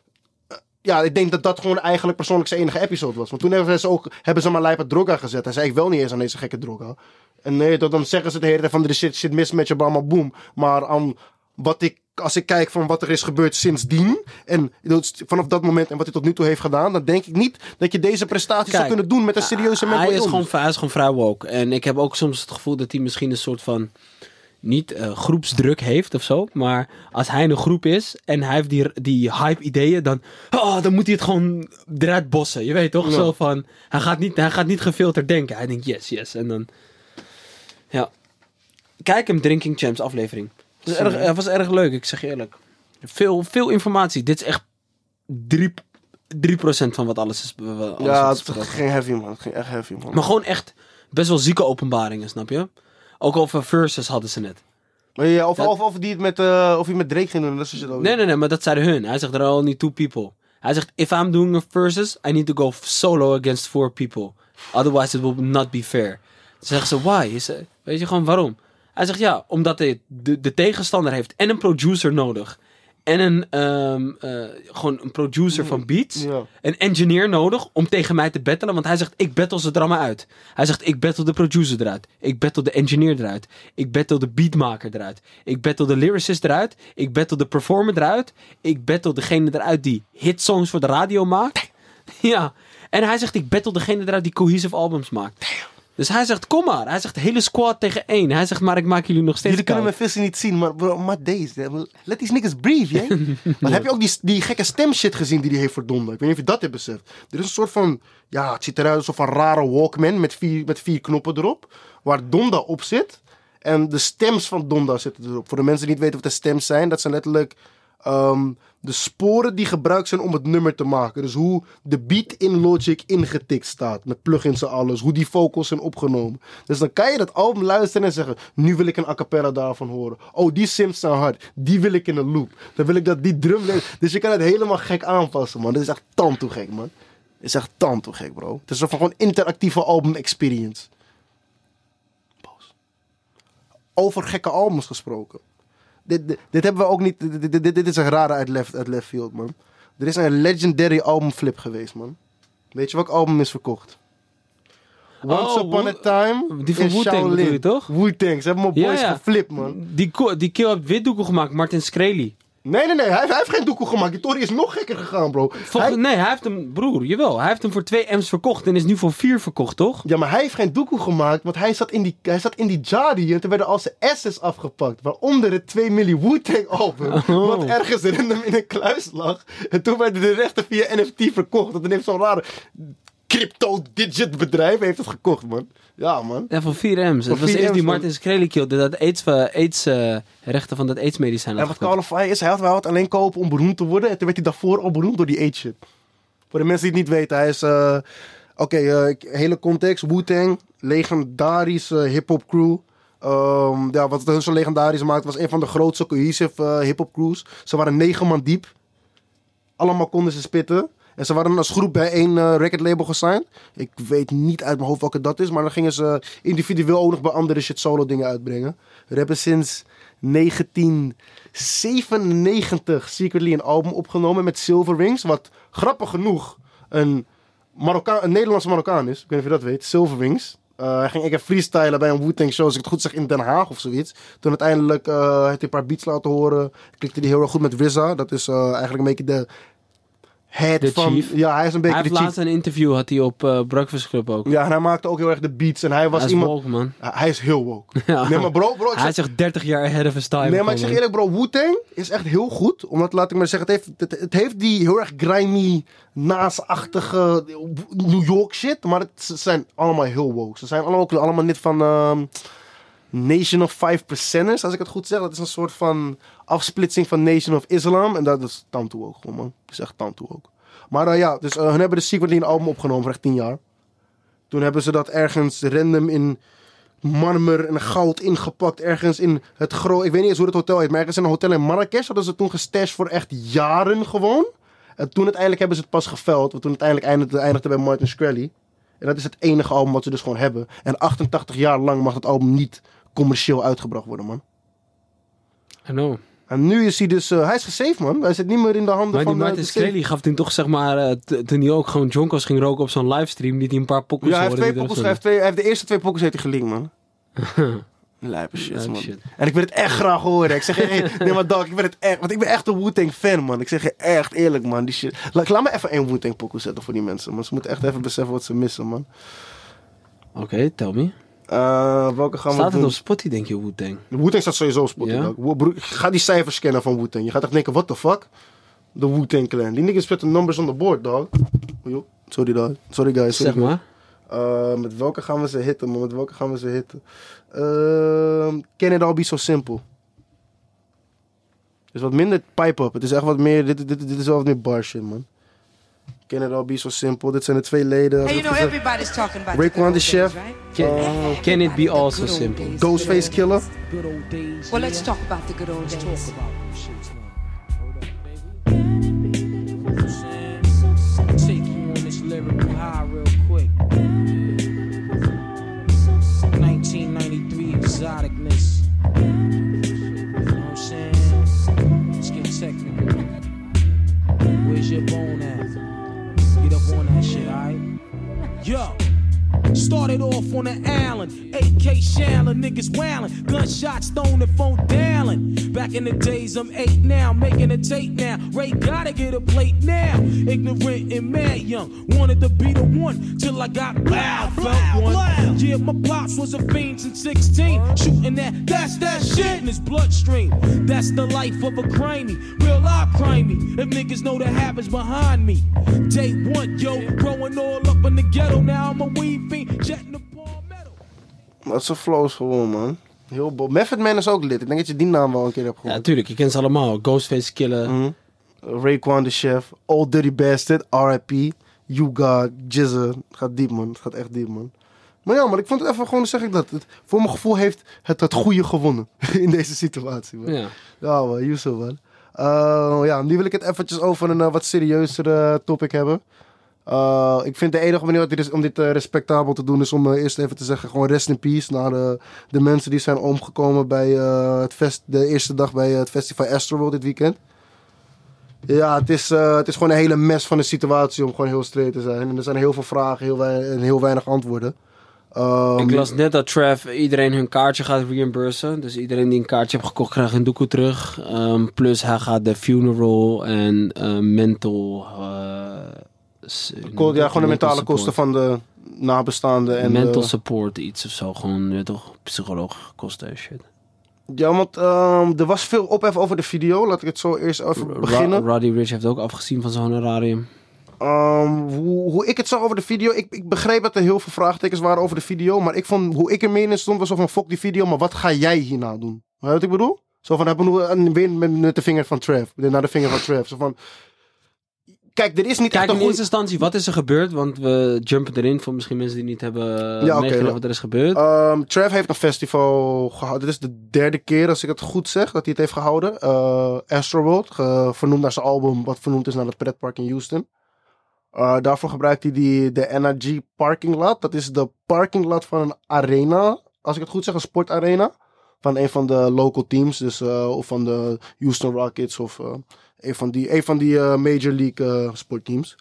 ik denk dat gewoon eigenlijk persoonlijk zijn enige episode was. Want toen hebben ze maar lijpe droga gezet. Hij zei ik wel niet eens aan deze gekke droga. En dan zeggen ze de hele tijd van er shit mis met je, bam, boom. Maar als ik kijk van wat er is gebeurd sindsdien en vanaf dat moment en wat hij tot nu toe heeft gedaan, dan denk ik niet dat je deze prestaties zou kunnen doen met een serieuze mental illness. Hij is gewoon vrij woke. En ik heb ook soms het gevoel dat hij misschien een soort van niet groepsdruk heeft of zo, maar als hij in een groep is en hij heeft die hype ideeën, dan moet hij het gewoon eruit bossen. Je weet toch? Ja. Zo van, hij gaat niet gefilterd denken. Hij denkt yes. En dan, ja. Kijk hem Drinking Champs aflevering. Het was erg leuk, ik zeg je eerlijk. Veel informatie. Dit is echt 3% van wat alles is. Het ging heavy, man. Het ging echt heavy, man. Maar gewoon echt best wel zieke openbaringen, snap je? Ook over verses hadden ze net. Maar ja, of die het met Drake ging doen. Dat is het ook. Nee, maar dat zeiden hun. Hij zegt, there are only 2 people. Hij zegt, if I'm doing a versus, I need to go solo against 4 people. Otherwise it will not be fair. Dan zeggen ze, why? Weet je gewoon waarom? Hij zegt omdat hij de tegenstander heeft en een producer nodig. En gewoon een producer van beats. Ja. Een engineer nodig om tegen mij te battelen. Want hij zegt, ik battle ze er allemaal uit. Hij zegt, ik battle de producer eruit. Ik battle de engineer eruit. Ik battle de beatmaker eruit. Ik battle de lyricist eruit. Ik battle de performer eruit. Ik battle degene eruit die hitsongs voor de radio maakt. Ja. En hij zegt, ik battle degene eruit die cohesive albums maakt. Dus hij zegt, kom maar. Hij zegt, hele squad tegen 1. Hij zegt, maar ik maak jullie nog steeds Jullie kunnen mijn vissen niet zien, maar deze. Let these niggas breathe, jij. Maar heb je ook die gekke stemshit gezien die hij heeft voor Donda? Ik weet niet of je dat hebt beseft. Er is een soort van, het ziet eruit als een soort van rare Walkman met vier knoppen erop. Waar Donda op zit. En de stems van Donda zitten erop. Voor de mensen die niet weten wat de stems zijn, dat zijn letterlijk de sporen die gebruikt zijn om het nummer te maken. Dus hoe de beat in Logic ingetikt staat. Met plugins en alles. Hoe die vocals zijn opgenomen. Dus dan kan je dat album luisteren en zeggen, nu wil ik een a cappella daarvan horen. Oh, die synths zijn hard. Die wil ik in een loop. Dan wil ik dat die drum... Dus je kan het helemaal gek aanpassen, man. Dit is echt tanto gek, man. Dit is echt tanto gek, bro. Het is een gewoon interactieve album experience. Over gekke albums gesproken. Dit hebben we ook niet... Dit is een rare uit left field, man. Er is een legendary albumflip geweest, man. Weet je welk album is verkocht? Once Upon a Time die van in Wu-Tang Shaolin. bedoel je, toch? Wu-Tang. Ze hebben mijn boys geflipt, man. Die kill heeft witdoeken gemaakt, Martin Shkreli. Nee. Hij heeft geen doekoe gemaakt. Die Tory is nog gekker gegaan, bro. Nee, hij heeft hem... Broer, jawel. Hij heeft hem voor 2 M's verkocht en is nu voor 4 verkocht, toch? Ja, maar hij heeft geen doekoe gemaakt, want hij zat in die Jadi en toen werden al zijn assets afgepakt. Waaronder het 2 milli Wu-Tang album. Wat ergens random in een kluis lag. En toen werden de rechten via NFT verkocht. En dan heeft zo'n rare crypto-digit bedrijf heeft het gekocht, man. Ja, man. Ja, voor 4 M's. Het was eerst die Martin Shkreli kill. Dat AIDS rechten van dat AIDS-medicijn. En wat Qualify is, hij had alleen kopen om beroemd te worden. En toen werd hij daarvoor al beroemd door die AIDS-shit. Voor de mensen die het niet weten, hij is... hele context. Wu-Tang, legendarische hip-hop crew. Wat hun zo legendarisch maakte, was een van de grootste cohesive hip-hop crews. Ze waren 9 man diep. Allemaal konden ze spitten. En ze waren als groep bij 1 recordlabel gesigned. Ik weet niet uit mijn hoofd welke dat is. Maar dan gingen ze individueel ook nog bij andere shit solo dingen uitbrengen. We hebben sinds 1997 secretly een album opgenomen met Silver Wings. Wat grappig genoeg een Nederlandse Marokkaan is. Ik weet niet of je dat weet. Silver Wings. Hij ging een keer freestylen bij een Wu-Tang show, als ik het goed zeg, in Den Haag of zoiets. Toen uiteindelijk heeft hij een paar beats laten horen. Klikte hij heel erg goed met RZA. Dat is eigenlijk een beetje de Chief. Ja, hij is een beetje hij de heeft laatst een interview had hij op Breakfast Club ook. Ja, en hij maakte ook heel erg de beats. En hij was is woke, man. Hij is heel woke. Ja. Nee, maar bro, hij is echt 30 jaar ahead of his time. Nee, maar ik zeg eerlijk, bro, Wu-Tang is echt heel goed. Omdat, laat ik maar zeggen, het heeft die heel erg grimy, naasachtige New York shit. Maar ze zijn allemaal heel woke. Ze zijn allemaal niet van Nation of 5%ers, als ik het goed zeg. Dat is een soort van afsplitsing van Nation of Islam. En dat is Tantu ook gewoon, man. Dat is echt Tantu ook. Maar dus hun hebben de Secretly een album opgenomen voor echt 10 jaar. Toen hebben ze dat ergens random in marmer en goud ingepakt. Ergens in het ik weet niet eens hoe het hotel heet, maar ergens in een hotel in Marrakesh hadden ze toen gestashed voor echt jaren gewoon. En toen uiteindelijk hebben ze het pas geveld. Want toen uiteindelijk eindigde bij Martin Shkreli. En dat is het enige album wat ze dus gewoon hebben. En 88 jaar lang mag het album niet commercieel uitgebracht worden, man. I know. En nu is hij dus... hij is gesaved, man. Hij zit niet meer in de handen maar van... Maar die Martin Shkreli gaf toen toch, zeg maar... toen hij ook gewoon jonkos ging roken op zo'n livestream... liet hij een paar pokkels horen. Ja, hij heeft de eerste 2 pokkels heeft hij gelinkt, man. Lijpe shit, man. Shit. En ik wil het echt graag horen. Ik zeg je, nee, maar dog, ik wil het echt... Want ik ben echt een Wu-Tang fan, man. Ik zeg je echt eerlijk, man. Die shit. Laat me even 1 Wu-Tang pokkel zetten voor die mensen, man. Ze moeten echt even beseffen wat ze missen, man. Oké, tell me. Welke gaan staat we het op Spotify, denk je, Wu-Tang? Wu-Tang staat sowieso op Spotify. Ja? Ga die cijfers scannen van Wu-Tang. Je gaat echt denken, what the fuck? De Wu-Tang clan. Die niggas zetten numbers on the board, dog. Sorry, dog. Sorry, guys. Zeg maar. Met welke gaan we ze hitten, man? Can it all be so simple? Het is wat minder pipe-up. Het is echt wat meer... Dit is wel wat meer bar shit, man. Can it all be so simple? Dit zijn de 2 leden. Hey, you know everybody's talking about Raekwon the Chef. Can it be all so simple? Ghostface Killah. Well, let's talk about the good old days. Take you on this lyrical high real quick. 1993 exoticness. You know what I'm saying? Let's get technical. Where's your bone at? Get up on that shit, alright? Yo! Started off on the island, AK Shallon, niggas wailing, gunshots thrown the phone down. Back in the days, I'm 8 now, making a tape now. Ray gotta get a plate now. Ignorant and mad young, wanted to be the one till I got loud. Felt one. Yeah, my pops was a fiend since 16, shooting that's that shit in his bloodstream. That's the life of a crimey, real life crimey. If niggas know the habits behind me. Day 1, yo, growing all up in the ghetto. Now I'm a weed fiend, jetting the palmetto. Dat is een flows gewoon, man. Heel Method Man is ook lid. Ik denk dat je die naam wel een keer hebt gehoord. Ja, natuurlijk. Je kent ze allemaal. Ghostface Killah. Raekwon the Chef. Old Dirty Bastard. R.I.P. Yuga. Jizza. Het gaat diep, man. Het gaat echt diep, man. Maar ja, maar ik vond het even gewoon, zeg ik dat. Voor mijn gevoel heeft het goede gewonnen. In deze situatie, man. Ja. Ja, man. Yusuf, man. Ja, nu wil ik het eventjes over een wat serieuzere topic hebben. Ik vind de enige manier om dit respectabel te doen is om eerst even te zeggen gewoon rest in peace naar de mensen die zijn omgekomen bij de eerste dag bij het festival Astroworld dit weekend. Ja, het is gewoon een hele mes van de situatie om gewoon heel straight te zijn. En er zijn heel veel vragen en heel weinig antwoorden. Ik las net dat Trav iedereen hun kaartje gaat reimbursen. Dus iedereen die een kaartje heeft gekocht krijgt een doekoe terug. Plus hij gaat de funeral en mental... gewoon de mentale kosten van de nabestaanden. En mental support, iets of zo. Gewoon toch psychologische kosten en shit. Ja, want er was veel ophef over de video. Laat ik het zo eerst even beginnen. Roddy Ricch heeft ook afgezien van zijn honorarium. Hoe ik het zag over de video... Ik begreep dat er heel veel vraagtekens waren over de video. Maar ik vond, hoe ik ermee in stond, was zo van... Fuck die video, maar wat ga jij hierna doen? Weet je wat ik bedoel? Zo van, weer met de vinger van Trav. Naar de vinger van Trav. Zo van... Kijk, er is niet echt in eerste instantie, wat is er gebeurd? Want we jumpen erin voor misschien mensen die niet hebben meegekregen wat er is gebeurd. Trav heeft een festival gehouden. Dit is de derde keer, als ik het goed zeg, dat hij het heeft gehouden. Astroworld, vernoemd naar zijn album, wat vernoemd is naar het pretpark in Houston. Daarvoor gebruikt hij de NRG parking lot. Dat is de parking lot van een arena, als ik het goed zeg, een sportarena. Van een van de local teams, dus of van de Houston Rockets of... Een van die Major League sportteams.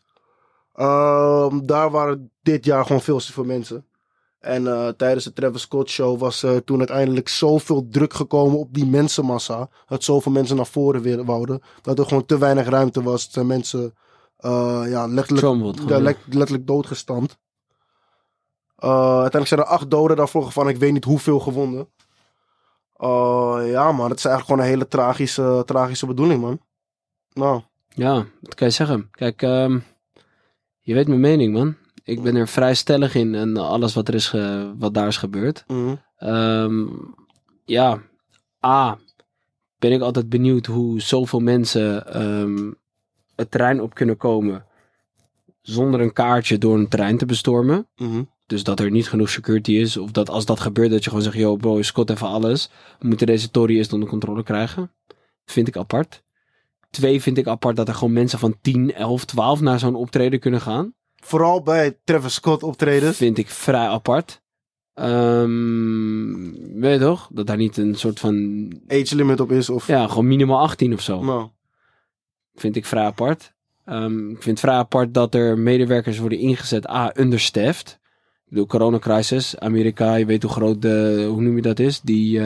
Daar waren dit jaar gewoon veel te veel mensen. En tijdens de Travis Scott show was toen uiteindelijk zoveel druk gekomen op die mensenmassa. Dat zoveel mensen naar voren wouden. Dat er gewoon te weinig ruimte was. Dat mensen letterlijk doodgestampt. Uiteindelijk zijn er 8 doden. Daarvoor van ik weet niet hoeveel gewonden. Ja man, het is eigenlijk gewoon een hele tragische bedoeling man. Nou. Ja, wat kan je zeggen? Kijk, je weet mijn mening, man. Ik ben er vrij stellig in en alles wat daar is gebeurd. Ja, ben ik altijd benieuwd hoe zoveel mensen het terrein op kunnen komen zonder een kaartje door een terrein te bestormen. Dus dat er niet genoeg security is. Of dat als dat gebeurt, dat je gewoon zegt, yo bro, Scott even alles. We moeten deze tory eerst onder controle krijgen. Vind ik apart. 2 vind ik apart dat er gewoon mensen van 10, 11, 12 naar zo'n optreden kunnen gaan. Vooral bij Travis Scott optreden. Vind ik vrij apart. Weet je toch? Dat daar niet een soort van... age limit op is of... Ja, gewoon minimaal 18 of zo. Nou. Vind ik vrij apart. Ik vind het vrij apart dat er medewerkers worden ingezet. Understaffed. Ik bedoel, coronacrisis. Amerika, je weet hoe groot hoe noem je dat is? Die...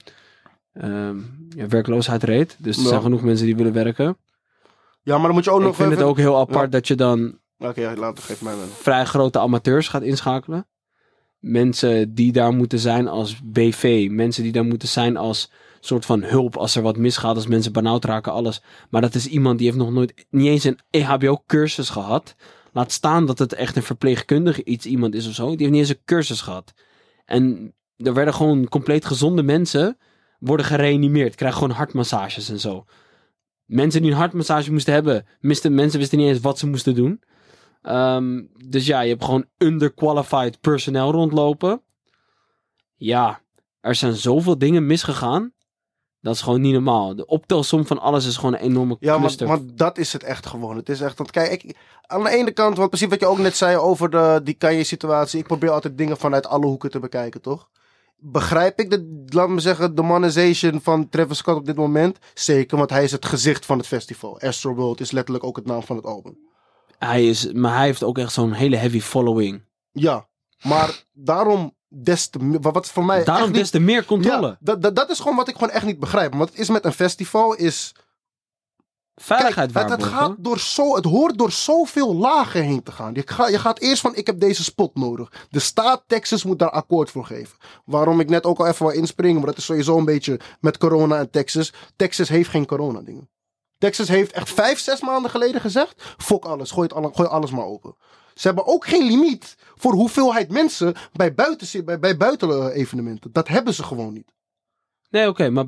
werkloosheid reed. Dus er zijn genoeg mensen die willen werken. Ja, maar dan moet je ook nog... Ik vind het ook heel apart dat je dan... Oké, later geef mij wel. Vrij grote amateurs gaat inschakelen. Mensen die daar moeten zijn als BV. Mensen die daar moeten zijn als soort van hulp als er wat misgaat. Als mensen benauwd raken, alles. Maar dat is iemand die heeft nog nooit... Niet eens een EHBO-cursus gehad. Laat staan dat het echt een verpleegkundige iemand is of zo. Die heeft niet eens een cursus gehad. En er werden gewoon compleet gezonde mensen... worden gereanimeerd, krijgen gewoon hartmassages en zo. Mensen die een hartmassage moesten hebben, mensen wisten niet eens wat ze moesten doen. Dus ja, je hebt gewoon underqualified personeel rondlopen. Ja, er zijn zoveel dingen misgegaan. Dat is gewoon niet normaal. De optelsom van alles is gewoon een enorme cluster. Ja, maar dat is het echt gewoon. Het is echt, want kijk, aan de ene kant, want precies wat je ook net zei over die Kanye-situatie. Ik probeer altijd dingen vanuit alle hoeken te bekijken, toch? Begrijp ik laat me zeggen, de monetization van Travis Scott op dit moment? Zeker, want hij is het gezicht van het festival. Astroworld is letterlijk ook het naam van het album. Maar hij heeft ook echt zo'n hele heavy following. Ja, maar daarom des te meer controle. Ja, dat is gewoon wat ik gewoon echt niet begrijp. Want het is met een festival is... Veiligheid waarborgen. Het hoort door zoveel lagen heen te gaan. Je gaat eerst van, ik heb deze spot nodig. De staat Texas moet daar akkoord voor geven. Waarom ik net ook al even wil inspringen, maar dat is sowieso een beetje met corona en Texas. Texas heeft geen corona dingen. Texas heeft echt 5-6 maanden geleden gezegd, fuck alles, gooi alles maar open. Ze hebben ook geen limiet voor hoeveelheid mensen bij buiten evenementen. Dat hebben ze gewoon niet. Nee, oké, maar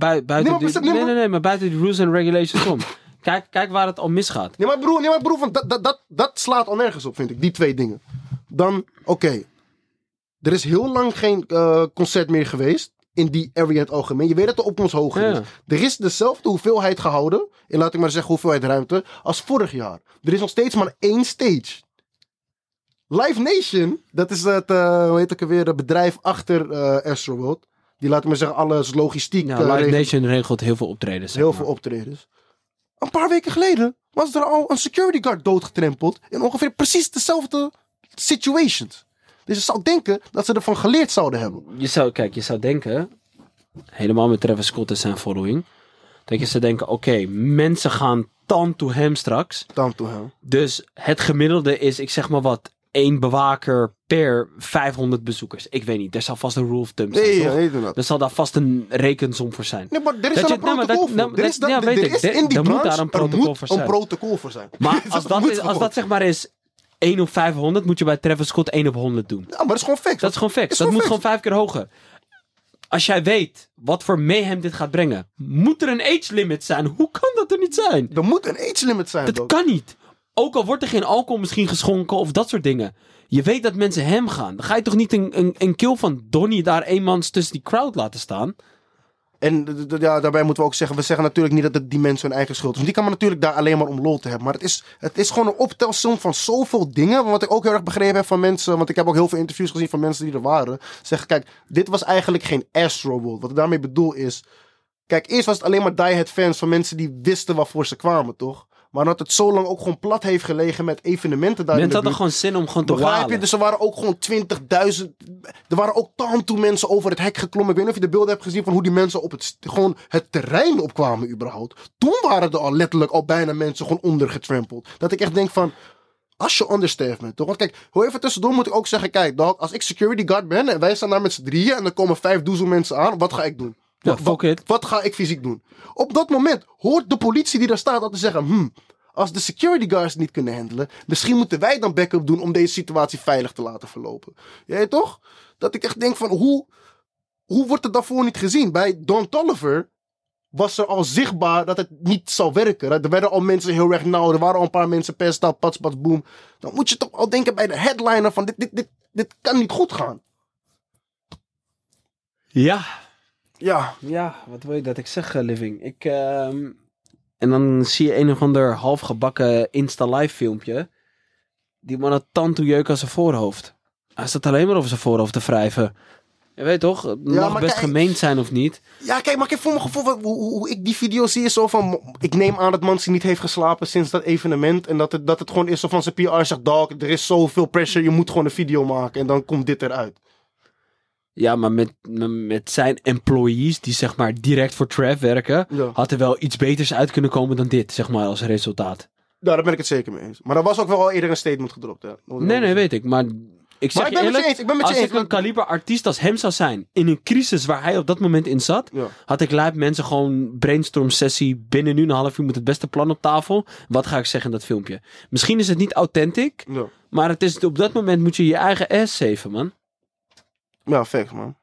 maar buiten die rules en regulations om. Kijk waar het al misgaat. Nee, maar broer, van dat slaat al nergens op, vind ik. Die 2 dingen. Dan, oké. Er is heel lang geen concert meer geweest. In die area in het algemeen. Je weet dat de opkomst hoger is. Er is dezelfde hoeveelheid gehouden. En laat ik maar zeggen hoeveelheid ruimte. Als vorig jaar. Er is nog steeds maar 1 stage. Live Nation. Dat is het, hoe heet het weer, het bedrijf achter Astroworld. Die, laat ik maar zeggen, alles logistiek. Live Nation regelt heel veel optredens. Heel veel optredens. Een paar weken geleden was er al een security guard doodgetrempeld. In ongeveer precies dezelfde situations. Dus je zou denken dat ze ervan geleerd zouden hebben. Je zou denken, helemaal met Travis Scott en zijn following, dat je zou denken, oké, mensen gaan tan to hem straks. Tan to hem. Dus het gemiddelde is, ik zeg maar wat, 1 bewaker per 500 bezoekers. Ik weet niet, er zal vast een rule of thumb zijn, toch? Er zal daar vast een rekensom voor zijn. Nee, maar er is daar een protocol voor. Er moet daar een protocol voor zijn. Maar als dat zeg maar is 1 op 500, moet je bij Travis Scott 1 op 100 doen. Ja, maar dat is gewoon fix. Dat is gewoon fix. Dat moet gewoon 5 keer hoger. Als jij weet wat voor mayhem dit gaat brengen, moet er een age limit zijn. Hoe kan dat er niet zijn? Er moet een age limit zijn. Dat kan niet. Ook al wordt er geen alcohol misschien geschonken of dat soort dingen. Je weet dat mensen hem gaan. Dan ga je toch niet een kill van Donnie daar eenmans tussen die crowd laten staan? En daarbij moeten we ook zeggen, we zeggen natuurlijk niet dat het die mensen hun eigen schuld is. Want die kan man natuurlijk daar alleen maar om lol te hebben. Maar het is gewoon een optelsom van zoveel dingen. Wat ik ook heel erg begrepen heb van mensen, want ik heb ook heel veel interviews gezien van mensen die er waren. Zeggen, kijk, dit was eigenlijk geen Astroworld. Wat ik daarmee bedoel is, kijk, eerst was het alleen maar diehard fans van mensen die wisten waarvoor ze kwamen, toch? Maar dat het zo lang ook gewoon plat heeft gelegen met evenementen daar. Mensen hadden gewoon zin om gewoon te walen. Dus er waren ook gewoon 20.000. Er waren ook tantoe mensen over het hek geklommen. Ik weet niet of je de beelden hebt gezien van hoe die mensen op het terrein opkwamen überhaupt. Toen waren er al letterlijk al bijna mensen gewoon ondergetrampeld. Dat ik echt denk van, als je understaffed bent, toch? Want kijk, hoe even tussendoor moet ik ook zeggen, kijk, dog, als ik security guard ben en wij staan daar met z'n 3 en er komen 5.000 mensen aan, wat ga ik doen? Ja, wat ga ik fysiek doen? Op dat moment hoort de politie die daar staat al te zeggen, als de security guards het niet kunnen handelen, misschien moeten wij dan backup doen om deze situatie veilig te laten verlopen. Jij toch? Dat ik echt denk van, hoe wordt het daarvoor niet gezien? Bij Don Toliver was er al zichtbaar dat het niet zou werken. Er werden al mensen heel erg nauw, er waren al een paar mensen pest out, pats, boom. Dan moet je toch al denken bij de headliner van, dit kan niet goed gaan. Ja, wat wil je dat ik zeg, Living? En dan zie je een of ander halfgebakken Insta-live filmpje. Die man had tandtoejeuk aan zijn voorhoofd. Hij staat alleen maar over zijn voorhoofd te wrijven. Je weet toch, het mag best gemeend zijn of niet. Ja, kijk, maar ik voor mijn gevoel, hoe ik die video zie is zo van, ik neem aan dat Mansi niet heeft geslapen sinds dat evenement. En dat het gewoon is zo van zijn PR zegt, dog, er is zoveel pressure, je moet gewoon een video maken. En dan komt dit eruit. Ja, maar met zijn employees die zeg maar direct voor Trav werken, had er wel iets beters uit kunnen komen dan dit, zeg maar, als resultaat. Ja, daar ben ik het zeker mee eens. Maar er was ook wel al eerder een statement gedropt. Ja. Nee, weet ik. Maar ik zeg je eerlijk, als ik een kaliber artiest als hem zou zijn, in een crisis waar hij op dat moment in zat, had ik lijp mensen gewoon brainstorm sessie, binnen nu een half uur moet het beste plan op tafel. Wat ga ik zeggen in dat filmpje? Misschien is het niet authentiek, maar het is, op dat moment moet je je eigen ass saven, man. Ja, facts, man.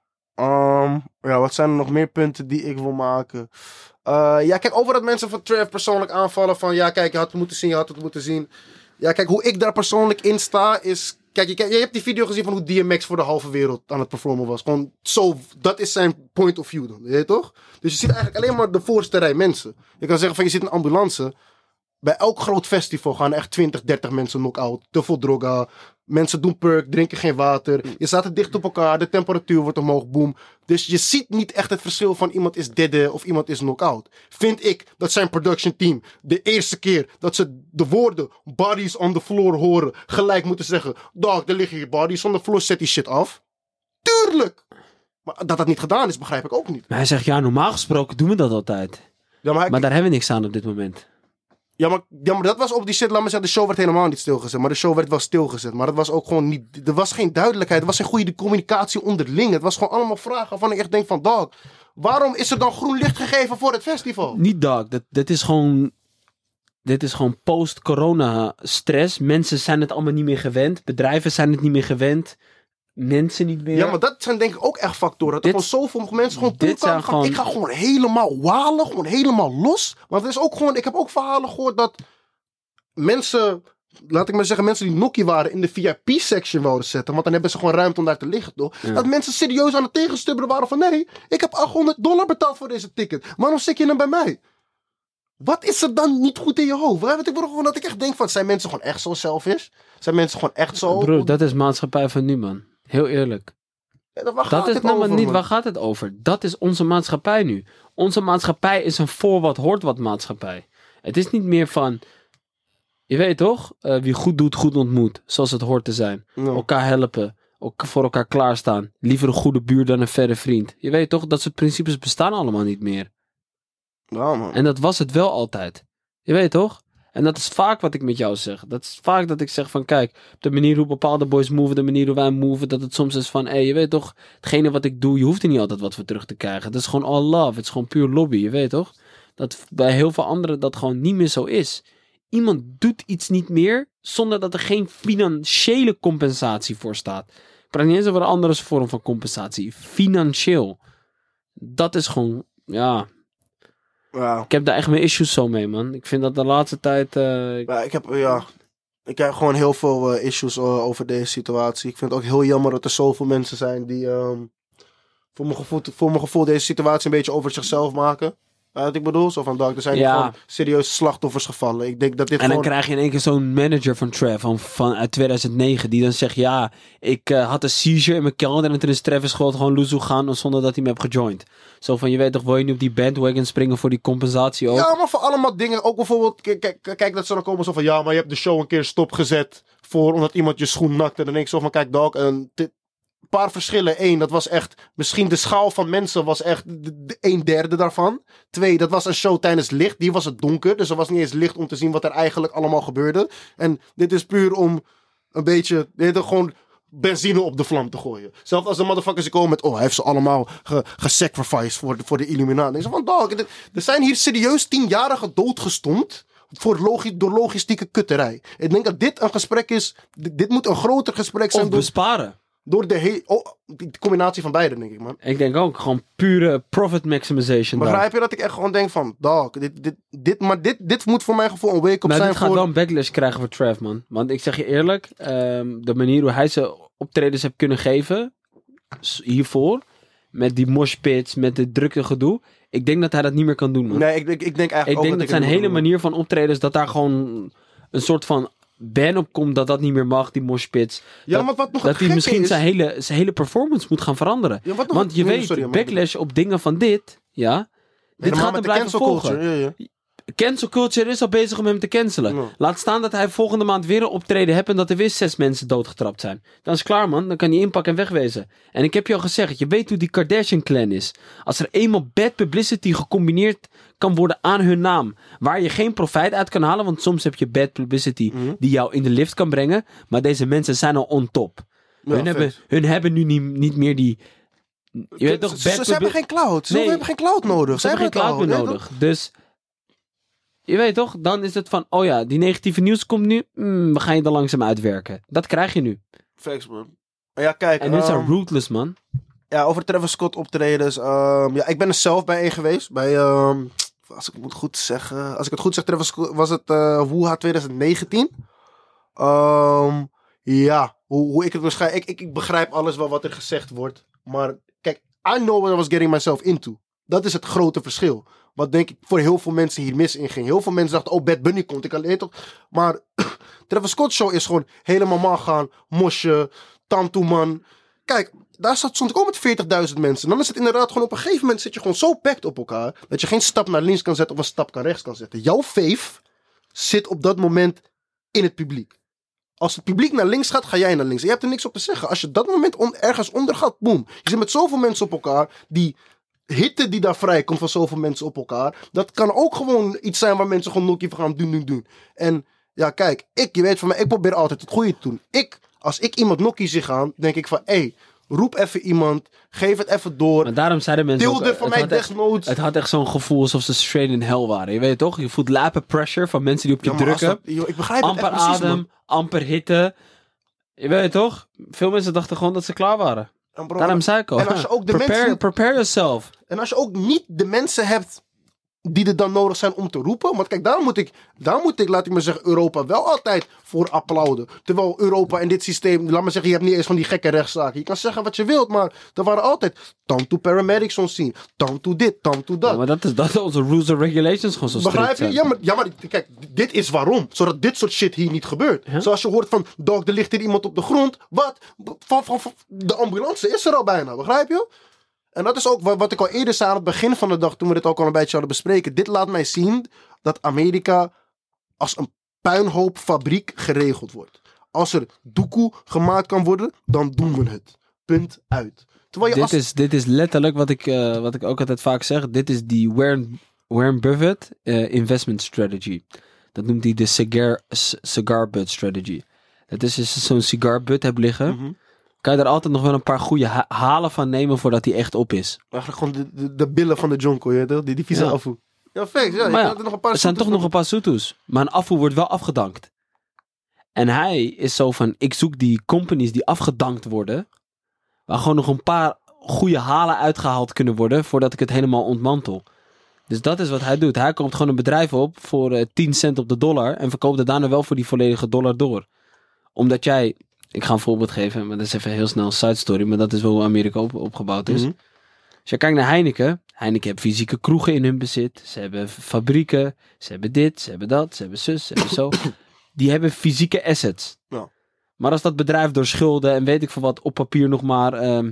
Wat zijn er nog meer punten die ik wil maken? Kijk, over dat mensen van Trav persoonlijk aanvallen van, ja, kijk, je had het moeten zien. Ja, kijk, hoe ik daar persoonlijk in sta is, kijk, je hebt die video gezien van hoe DMX voor de halve wereld aan het performen was. Gewoon zo, dat is zijn point of view dan, weet je toch? Dus je ziet eigenlijk alleen maar de voorste rij mensen. Je kan zeggen van, je zit in een ambulance. Bij elk groot festival gaan echt 20, 30 mensen knock-out. Te veel droga. Mensen doen perk, drinken geen water. Je staat er dicht op elkaar, de temperatuur wordt omhoog, boom. Dus je ziet niet echt het verschil van iemand is dead of iemand is knock-out. Vind ik dat zijn production team de eerste keer dat ze de woorden bodies on the floor horen, gelijk moeten zeggen, dog, er liggen hier bodies on the floor, zet die shit af. Tuurlijk! Maar dat niet gedaan is, begrijp ik ook niet. Maar hij zegt, ja, normaal gesproken doen we dat altijd. Ja, maar daar hebben we niks aan op dit moment. Ja, maar dat was op die shit, laat me zeggen, de show werd helemaal niet stilgezet. Maar de show werd wel stilgezet. Maar dat was ook gewoon niet, er was geen duidelijkheid. Er was geen goede communicatie onderling. Het was gewoon allemaal vragen waarvan ik echt denk van, dog, waarom is er dan groen licht gegeven voor het festival? Niet dog, dit is gewoon post-corona stress. Mensen zijn het allemaal niet meer gewend. Bedrijven zijn het niet meer gewend. mensen niet meer. Ja, maar dat zijn denk ik ook echt factoren. Dat er gewoon zoveel mensen gewoon toekomen van... Ik ga gewoon helemaal walen, gewoon helemaal los. Maar het is ook gewoon... Ik heb ook verhalen gehoord dat mensen... Laat ik maar zeggen, mensen die nokkie waren in de VIP-section wouden zetten. Want dan hebben ze gewoon ruimte om daar te liggen, toch? Ja. Dat mensen serieus aan het tegenstubbelen waren van... Nee, ik heb $800 betaald voor deze ticket. Waarom zit je dan bij mij? Wat is er dan niet goed in je hoofd? Ik bedoel gewoon dat ik echt denk van... Zijn mensen gewoon echt zo selfish? Zijn mensen gewoon echt zo... Broer, dat is maatschappij van nu, man. Heel eerlijk. Ja, waar gaat het over? Dat is onze maatschappij nu. Onze maatschappij is een voor wat hoort wat maatschappij. Het is niet meer van... Je weet toch? Wie goed doet, goed ontmoet. Zoals het hoort te zijn. Ja. Elkaar helpen. Voor elkaar klaarstaan. Liever een goede buur dan een verre vriend. Je weet toch? Dat soort principes bestaan allemaal niet meer. Ja, man. En dat was het wel altijd. Je weet toch? En dat is vaak wat ik met jou zeg. Dat is vaak dat ik zeg van kijk, de manier hoe bepaalde boys move, de manier hoe wij move, dat het soms is van je weet toch, hetgene wat ik doe, je hoeft er niet altijd wat voor terug te krijgen. Dat is gewoon all love. Het is gewoon puur lobby, je weet toch? Dat bij heel veel anderen dat gewoon niet meer zo is. Iemand doet iets niet meer zonder dat er geen financiële compensatie voor staat. Ik praat niet eens over een andere vorm van compensatie. Financieel. Dat is gewoon, ja... Ja. Ik heb daar echt mijn issues zo mee, man. Ik vind dat de laatste tijd... Ik heb gewoon heel veel issues over deze situatie. Ik vind het ook heel jammer dat er zoveel mensen zijn die voor mijn gevoel deze situatie een beetje over zichzelf maken. Wat ik bedoel, zo van er zijn gewoon serieuze slachtoffers gevallen. Ik denk dat dit dan krijg je in één keer zo'n manager van Trev van uit 2009 die dan zegt ik had een seizure in mijn kelder en toen is Travis gewoon loezoe gaan zonder dat hij me heeft gejoind. Zo van, je weet toch, wil je nu op die bandwagon springen voor die compensatie ook? Ja, maar voor allemaal dingen, ook bijvoorbeeld, kijk dat ze dan komen zo van, maar je hebt de show een keer stopgezet omdat iemand je schoen nakte. En dan denk ik zo van, kijk dog, een paar verschillen. 1, dat was echt, misschien de schaal van mensen was echt 1/3 daarvan. 2, dat was een show tijdens licht. Die was het donker, dus er was niet eens licht om te zien wat er eigenlijk allemaal gebeurde. En dit is puur om een beetje, gewoon benzine op de vlam te gooien. Zelfs als de motherfuckers komen met, hij heeft ze allemaal gesacrificed voor de Illuminati. Ik zeg van, dog, er zijn hier serieus 10-jarigen doodgestomd door logistieke kutterij. Ik denk dat dit een gesprek is, dit moet een groter gesprek zijn. Of besparen. Door die combinatie van beide, denk ik, man. Ik denk ook, gewoon pure profit maximization. Begrijp je dat ik echt gewoon denk van, dog, dit moet voor mijn gevoel een wake-up zijn. Dit gaat wel een backlash krijgen voor Trev, man. Want ik zeg je eerlijk, de manier hoe hij zijn optredens heeft kunnen geven, hiervoor, met die moshpits, met dit drukke gedoe, ik denk dat hij dat niet meer kan doen, man. Nee, ik denk eigenlijk ook dat zijn hele manier van optredens, dat daar gewoon een soort van ban op komt dat niet meer mag, die moshpits. Ja, maar wat nog dat hij misschien zijn hele performance moet gaan veranderen. Ja, want je weet, backlash op dingen van dit gaat hem blijven volgen. Cancel culture is al bezig om hem te cancelen. Ja. Laat staan dat hij volgende maand weer een optreden heeft en dat er weer 6 mensen doodgetrapt zijn. Dan is het klaar, man. Dan kan hij inpakken en wegwezen. En ik heb je al gezegd, je weet hoe die Kardashian clan is. Als er eenmaal bad publicity gecombineerd kan worden aan hun naam, waar je geen profijt uit kan halen, want soms heb je bad publicity die jou in de lift kan brengen, maar deze mensen zijn al on top. Ja, hun hebben nu niet meer die... Je weet toch, ze hebben geen cloud. Ze hebben geen cloud nodig. Ze hebben geen cloud meer nodig. Dus... Je weet toch, dan is het van, die negatieve nieuws komt nu, we gaan je er langzaam uitwerken. Dat krijg je nu. Facts, man. Ja, kijk. En dit is ruthless, man. Ja, over Travis Scott optredens. Ik ben er zelf bij één geweest. Bij, als ik het goed zeg, Travis Scott, was het WUHA 2019. Hoe ik het waarschijnlijk... Ik begrijp alles wel wat er gezegd wordt. Maar kijk, I know what I was getting myself into. Dat is het grote verschil. Wat denk ik voor heel veel mensen hier mis in ging. Heel veel mensen dachten, Bad Bunny komt. Ik alleen toch. Maar Travis Scott show is gewoon helemaal man gaan. Mosje, Tantoeman. Kijk, daar stond ik ook met 40.000 mensen. Dan is het inderdaad gewoon op een gegeven moment zit je gewoon zo packed op elkaar. Dat je geen stap naar links kan zetten of een stap naar rechts kan zetten. Jouw fave zit op dat moment in het publiek. Als het publiek naar links gaat, ga jij naar links. En je hebt er niks op te zeggen. Als je dat moment ergens onder gaat, boem. Je zit met zoveel mensen op elkaar die... hitte die daar vrijkomt van zoveel mensen op elkaar. Dat kan ook gewoon iets zijn waar mensen gewoon nokkie gaan doen. En ja, kijk, je weet van mij, ik probeer altijd het goede te doen. Als ik iemand nokkie zie gaan, denk ik van, roep even iemand, geef het even door. Maar daarom zeiden mensen Tilde van mij desnoods. Het had echt zo'n gevoel alsof ze straight in hell waren. Je weet toch? Je voelt lapen pressure van mensen die op je drukken. Ik begrijp amper het echt precies, adem, amper hitte. Je weet toch? Veel mensen dachten gewoon dat ze klaar waren. En bro, Daarom zei ik al. en als je ook de mensen... Prepare yourself. En als je ook niet de mensen hebt die er dan nodig zijn om te roepen. Want kijk, daar moet ik, laat ik maar zeggen, Europa wel altijd voor applauden. Terwijl Europa in dit systeem, laat maar zeggen, je hebt niet eens van die gekke rechtszaken. Je kan zeggen wat je wilt, maar er waren altijd to paramedics on scene, to dit, to dat. Ja, maar dat is onze rules and regulations gewoon zo strikt Begrijp je? zijn. Ja, maar kijk, dit is waarom. Zodat dit soort shit hier niet gebeurt. Ja? Zoals je hoort van, dog, er ligt hier iemand op de grond. Wat? Van de ambulance is er al bijna, begrijp je? En dat is ook wat ik al eerder zei aan het begin van de dag, toen we dit ook al een beetje hadden bespreken. Dit laat mij zien dat Amerika als een puinhoopfabriek geregeld wordt. Als er doekoe gemaakt kan worden, dan doen we het. Punt uit. Terwijl je Dit is letterlijk wat ik ook altijd vaak zeg. Dit is die Warren Buffett investment strategy. Dat noemt hij de cigar butt strategy. Dat is als je zo'n cigar butt hebt liggen. Mhm. Kan je er altijd nog wel een paar goede halen van nemen voordat die echt op is. Eigenlijk gewoon de billen van de jonko, die vieze Ja. afvoer. Ja, facts. Ja, Maar je ja, kan er nog een paar er zijn toch soetes nog een paar soetoes. Maar een afvoer wordt wel afgedankt. En hij is zo van, ik zoek die companies die afgedankt worden. Waar gewoon nog een paar goede halen uitgehaald kunnen worden voordat ik het helemaal ontmantel. Dus dat is wat hij doet. Hij koopt gewoon een bedrijf op voor 10 cent op de dollar en verkoopt het daarna wel voor die volledige dollar door. Omdat jij, ik ga een voorbeeld geven, maar dat is even heel snel een side story, maar dat is wel hoe Amerika opgebouwd is. Mhm. Als je kijkt naar Heineken heeft fysieke kroegen in hun bezit. Ze hebben fabrieken, ze hebben dit, ze hebben dat, ze hebben zus, ze hebben zo. Die hebben fysieke assets. Ja. Maar als dat bedrijf door schulden en weet ik veel wat op papier nog maar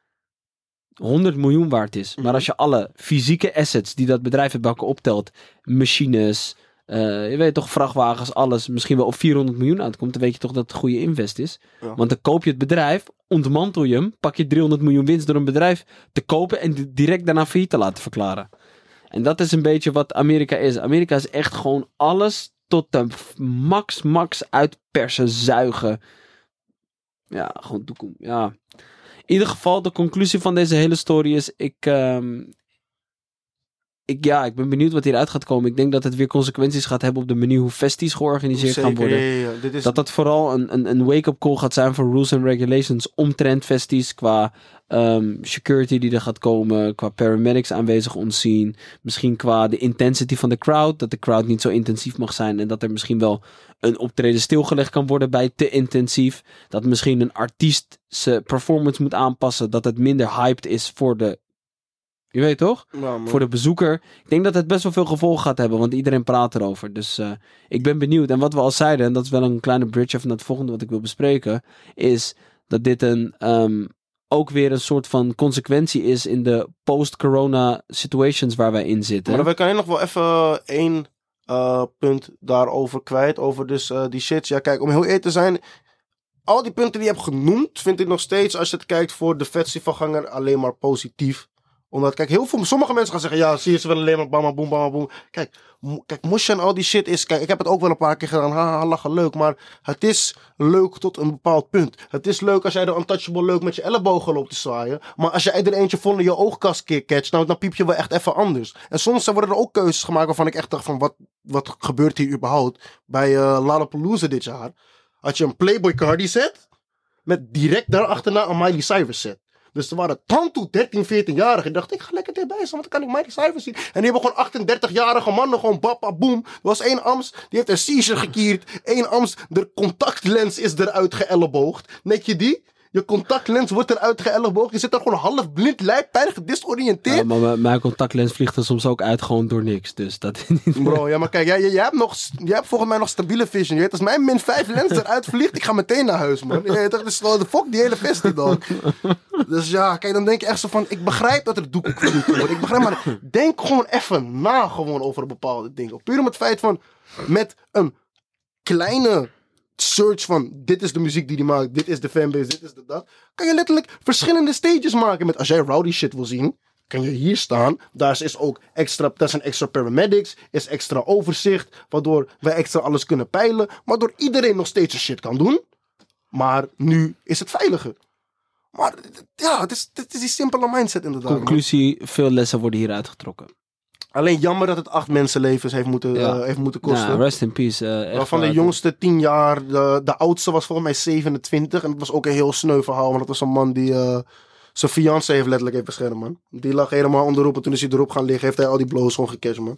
100 miljoen waard is. Maar als je alle fysieke assets die dat bedrijf heeft bij elkaar optelt, machines, je weet toch, vrachtwagens, alles, misschien wel op 400 miljoen uitkomt, dan weet je toch dat het een goede invest is. Ja. Want dan koop je het bedrijf, ontmantel je hem, pak je 300 miljoen winst door een bedrijf te kopen en direct daarna failliet te laten verklaren. En dat is een beetje wat Amerika is. Amerika is echt gewoon alles tot de max uitpersen, zuigen. Ja, gewoon toekomst. Ja. In ieder geval, de conclusie van deze hele story is, ik ben benieuwd wat hieruit gaat komen. Ik denk dat het weer consequenties gaat hebben op de manier hoe festies georganiseerd gaan worden. Ja. Dit is... Dat vooral een wake-up call gaat zijn voor rules and regulations omtrent festies qua security die er gaat komen, qua paramedics aanwezig ontzien, misschien qua de intensity van de crowd, dat de crowd niet zo intensief mag zijn en dat er misschien wel een optreden stilgelegd kan worden bij te intensief, dat misschien een artiest zijn performance moet aanpassen, dat het minder hyped is voor de, je weet toch? Ja, Voor de bezoeker. Ik denk dat het best wel veel gevolgen gaat hebben, want iedereen praat erover. Dus ik ben benieuwd. En wat we al zeiden, en dat is wel een kleine bridge van het volgende wat ik wil bespreken, is dat dit ook weer een soort van consequentie is in de post-corona situations waar wij in zitten. Maar we kunnen nog wel even één punt daarover kwijt. Over dus die shit. Ja, kijk, om heel eerlijk te zijn, al die punten die je hebt genoemd, vind ik nog steeds, als je het kijkt voor de festivalganger, alleen maar positief. Omdat, kijk, sommige mensen gaan zeggen, ja, zie je, ze willen alleen maar bam, boom, bam, boom. Kijk, Moesha en al die shit is, kijk, ik heb het ook wel een paar keer gedaan, haha, lachen, leuk. Maar het is leuk tot een bepaald punt. Het is leuk als jij de Untouchable leuk met je ellebogen loopt te zwaaien. Maar als jij er eentje vol in je oogkast catcht, nou, dan piep je wel echt even anders. En soms worden er ook keuzes gemaakt waarvan ik echt dacht van, wat gebeurt hier überhaupt? Bij Lollapalooza dit jaar had je een Playboy Cardi set met direct daarachterna een Miley Cyrus set. Dus er waren tantoe 13, 14-jarigen. Ik dacht, ik ga lekker dichtbij staan, want dan kan ik Miley Cyrus zien. En die hebben gewoon 38-jarige mannen, gewoon bappa, boom. Er was één Ams, die heeft een seizure gekierd. Eén Ams, de contactlens is eruit geëlleboogd. Denk je die? Je contactlens wordt eruit geëlleboogd. Je zit er gewoon half blind, lijppijnig, gedisoriënteerd. Ja, maar mijn contactlens vliegt er soms ook uit gewoon door niks. Dus dat is niet... Bro, ja, maar kijk, jij hebt volgens mij nog stabiele vision. Je weet, als mijn min 5 lens eruit vliegt, ik ga meteen naar huis, man. Dat is de fuck die hele festival. Dus ja, kijk, dan denk je echt zo van, ik begrijp dat er doekoe wordt. Ik begrijp, maar denk gewoon even na gewoon over bepaalde dingen. Puur om het feit van, met een kleine search van, dit is de muziek die maakt, dit is de fanbase, dit is de dat. Kan je letterlijk verschillende stages maken met, als jij rowdy shit wil zien, kan je hier staan. Daar is ook extra, dat zijn extra paramedics, is extra overzicht, waardoor wij extra alles kunnen peilen, waardoor iedereen nog steeds een shit kan doen. Maar nu is het veiliger. Maar ja, het is die simpele mindset inderdaad. Conclusie, veel lessen worden hieruit getrokken. Alleen jammer dat het 8 mensenlevens heeft moeten kosten. Ja, rest in peace. Waarvan de jongste 10 jaar, de oudste was volgens mij 27. En dat was ook een heel sneu verhaal. Want dat was een man die zijn fiancé heeft letterlijk even beschermd, man. Die lag helemaal onderop en toen is hij erop gaan liggen. Heeft hij al die blows gewoon gecashed, man.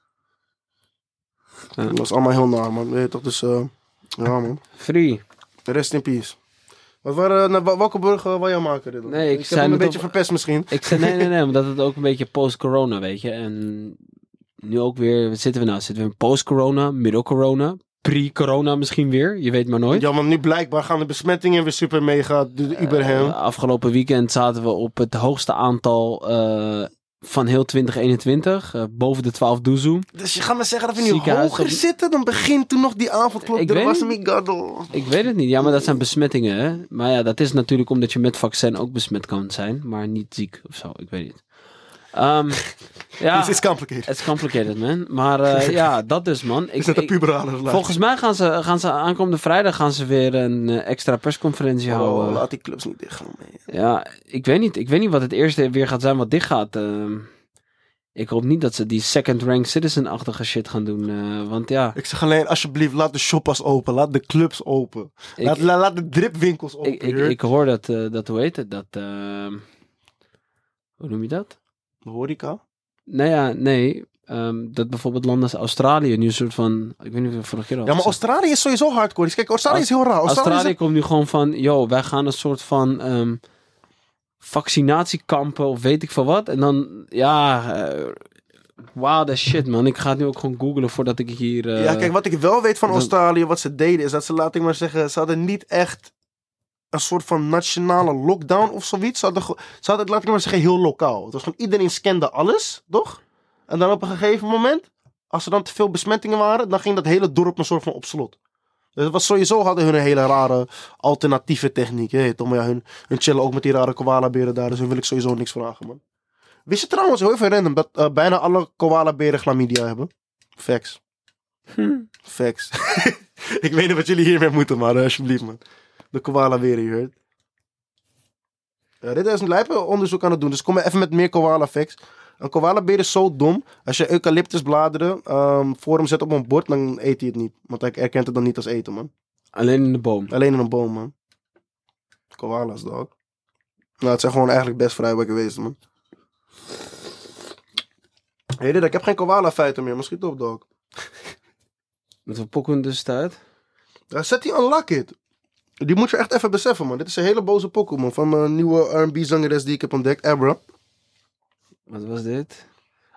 Ja. Dat was allemaal heel naar, man. Weet je toch, dus ja, man. Free. Rest in peace. Welke burger wil jij maken? Dit? Nee, ik heb hem een beetje verpest misschien. Ik zei nee, omdat het ook een beetje post-corona, weet je. En nu ook weer, wat zitten we nou? Zitten we in post-corona, middel-corona, pre-corona misschien weer? Je weet maar nooit. Ja, want nu blijkbaar gaan de besmettingen weer super mega überheen. Afgelopen weekend zaten we op het hoogste aantal van heel 2021. Boven de 12 doezoe. Dus je gaat me zeggen dat we nu hoger zitten dan begint toen nog die avondklok. Ik weet het niet. Ja, maar dat zijn besmettingen, hè. Maar ja, dat is natuurlijk omdat je met vaccin ook besmet kan zijn. Maar niet ziek of zo. Ik weet niet. Ja, it's complicated. It's complicated, man. Maar ja, dat dus, man. Volgens mij gaan ze aankomende vrijdag gaan ze weer een extra persconferentie houden. Laat die clubs niet dicht gaan. Ja, ik weet niet wat het eerste weer gaat zijn wat dicht gaat. Ik hoop niet dat ze die second-rank citizen-achtige shit gaan doen. Want ja... Ik zeg alleen, alsjeblieft, laat de shoppers open. Laat de clubs open. Laat de dripwinkels open. Ik hoor dat hoe heet het? Hoe noem je dat? De horeca? Nee. Dat bijvoorbeeld landen als Australië nu een soort van... Ik weet niet of ik vorige keer al... Ja, maar Australië is sowieso hardcore. Kijk, Australië is heel raar. Australië komt nu gewoon van... wij gaan een soort van... vaccinatiekampen of weet ik veel wat. En dan... wow, that shit, man. Ik ga het nu ook gewoon googlen voordat ik hier... Ja, kijk, wat ik wel weet van Australië... Wat ze deden is dat ze, laat ik maar zeggen... Ze hadden niet echt... een soort van nationale lockdown of zoiets. Ze hadden, laat ik maar zeggen, heel lokaal. Het was gewoon, iedereen scande alles, toch? En dan op een gegeven moment, als er dan te veel besmettingen waren, dan ging dat hele dorp een soort van op slot. Dus het was sowieso, hadden hun een hele rare alternatieve techniek. Toch? Maar ja, hun chillen ook met die rare koalaberen daar, dus hun wil ik sowieso niks vragen, man. Wist je trouwens, heel even random, dat bijna alle koalaberen chlamydia hebben? Facts. Facts. Ik weet niet wat jullie hiermee moeten, maar alsjeblieft, man. De koala-beren, je hoort. Ja, dit is een lijpe onderzoek aan het doen. Dus kom maar even met meer koala-facts. Een koala-beer is zo dom. Als je eucalyptusbladeren voor hem zet op een bord, dan eet hij het niet. Want hij erkent het dan niet als eten, man. Alleen in de boom? Alleen in een boom, man. Koala's, dog. Nou, het zijn gewoon eigenlijk best vrijwel geweest, man. Hé, ik heb geen koala-feiten meer. Maar schiet op, dog. Met wat pokken dus uit? Daar zet hij een lak in. Die moet je echt even beseffen, man. Dit is een hele boze Pokémon van een nieuwe R&B-zangeres die ik heb ontdekt, Abra. Wat was dit?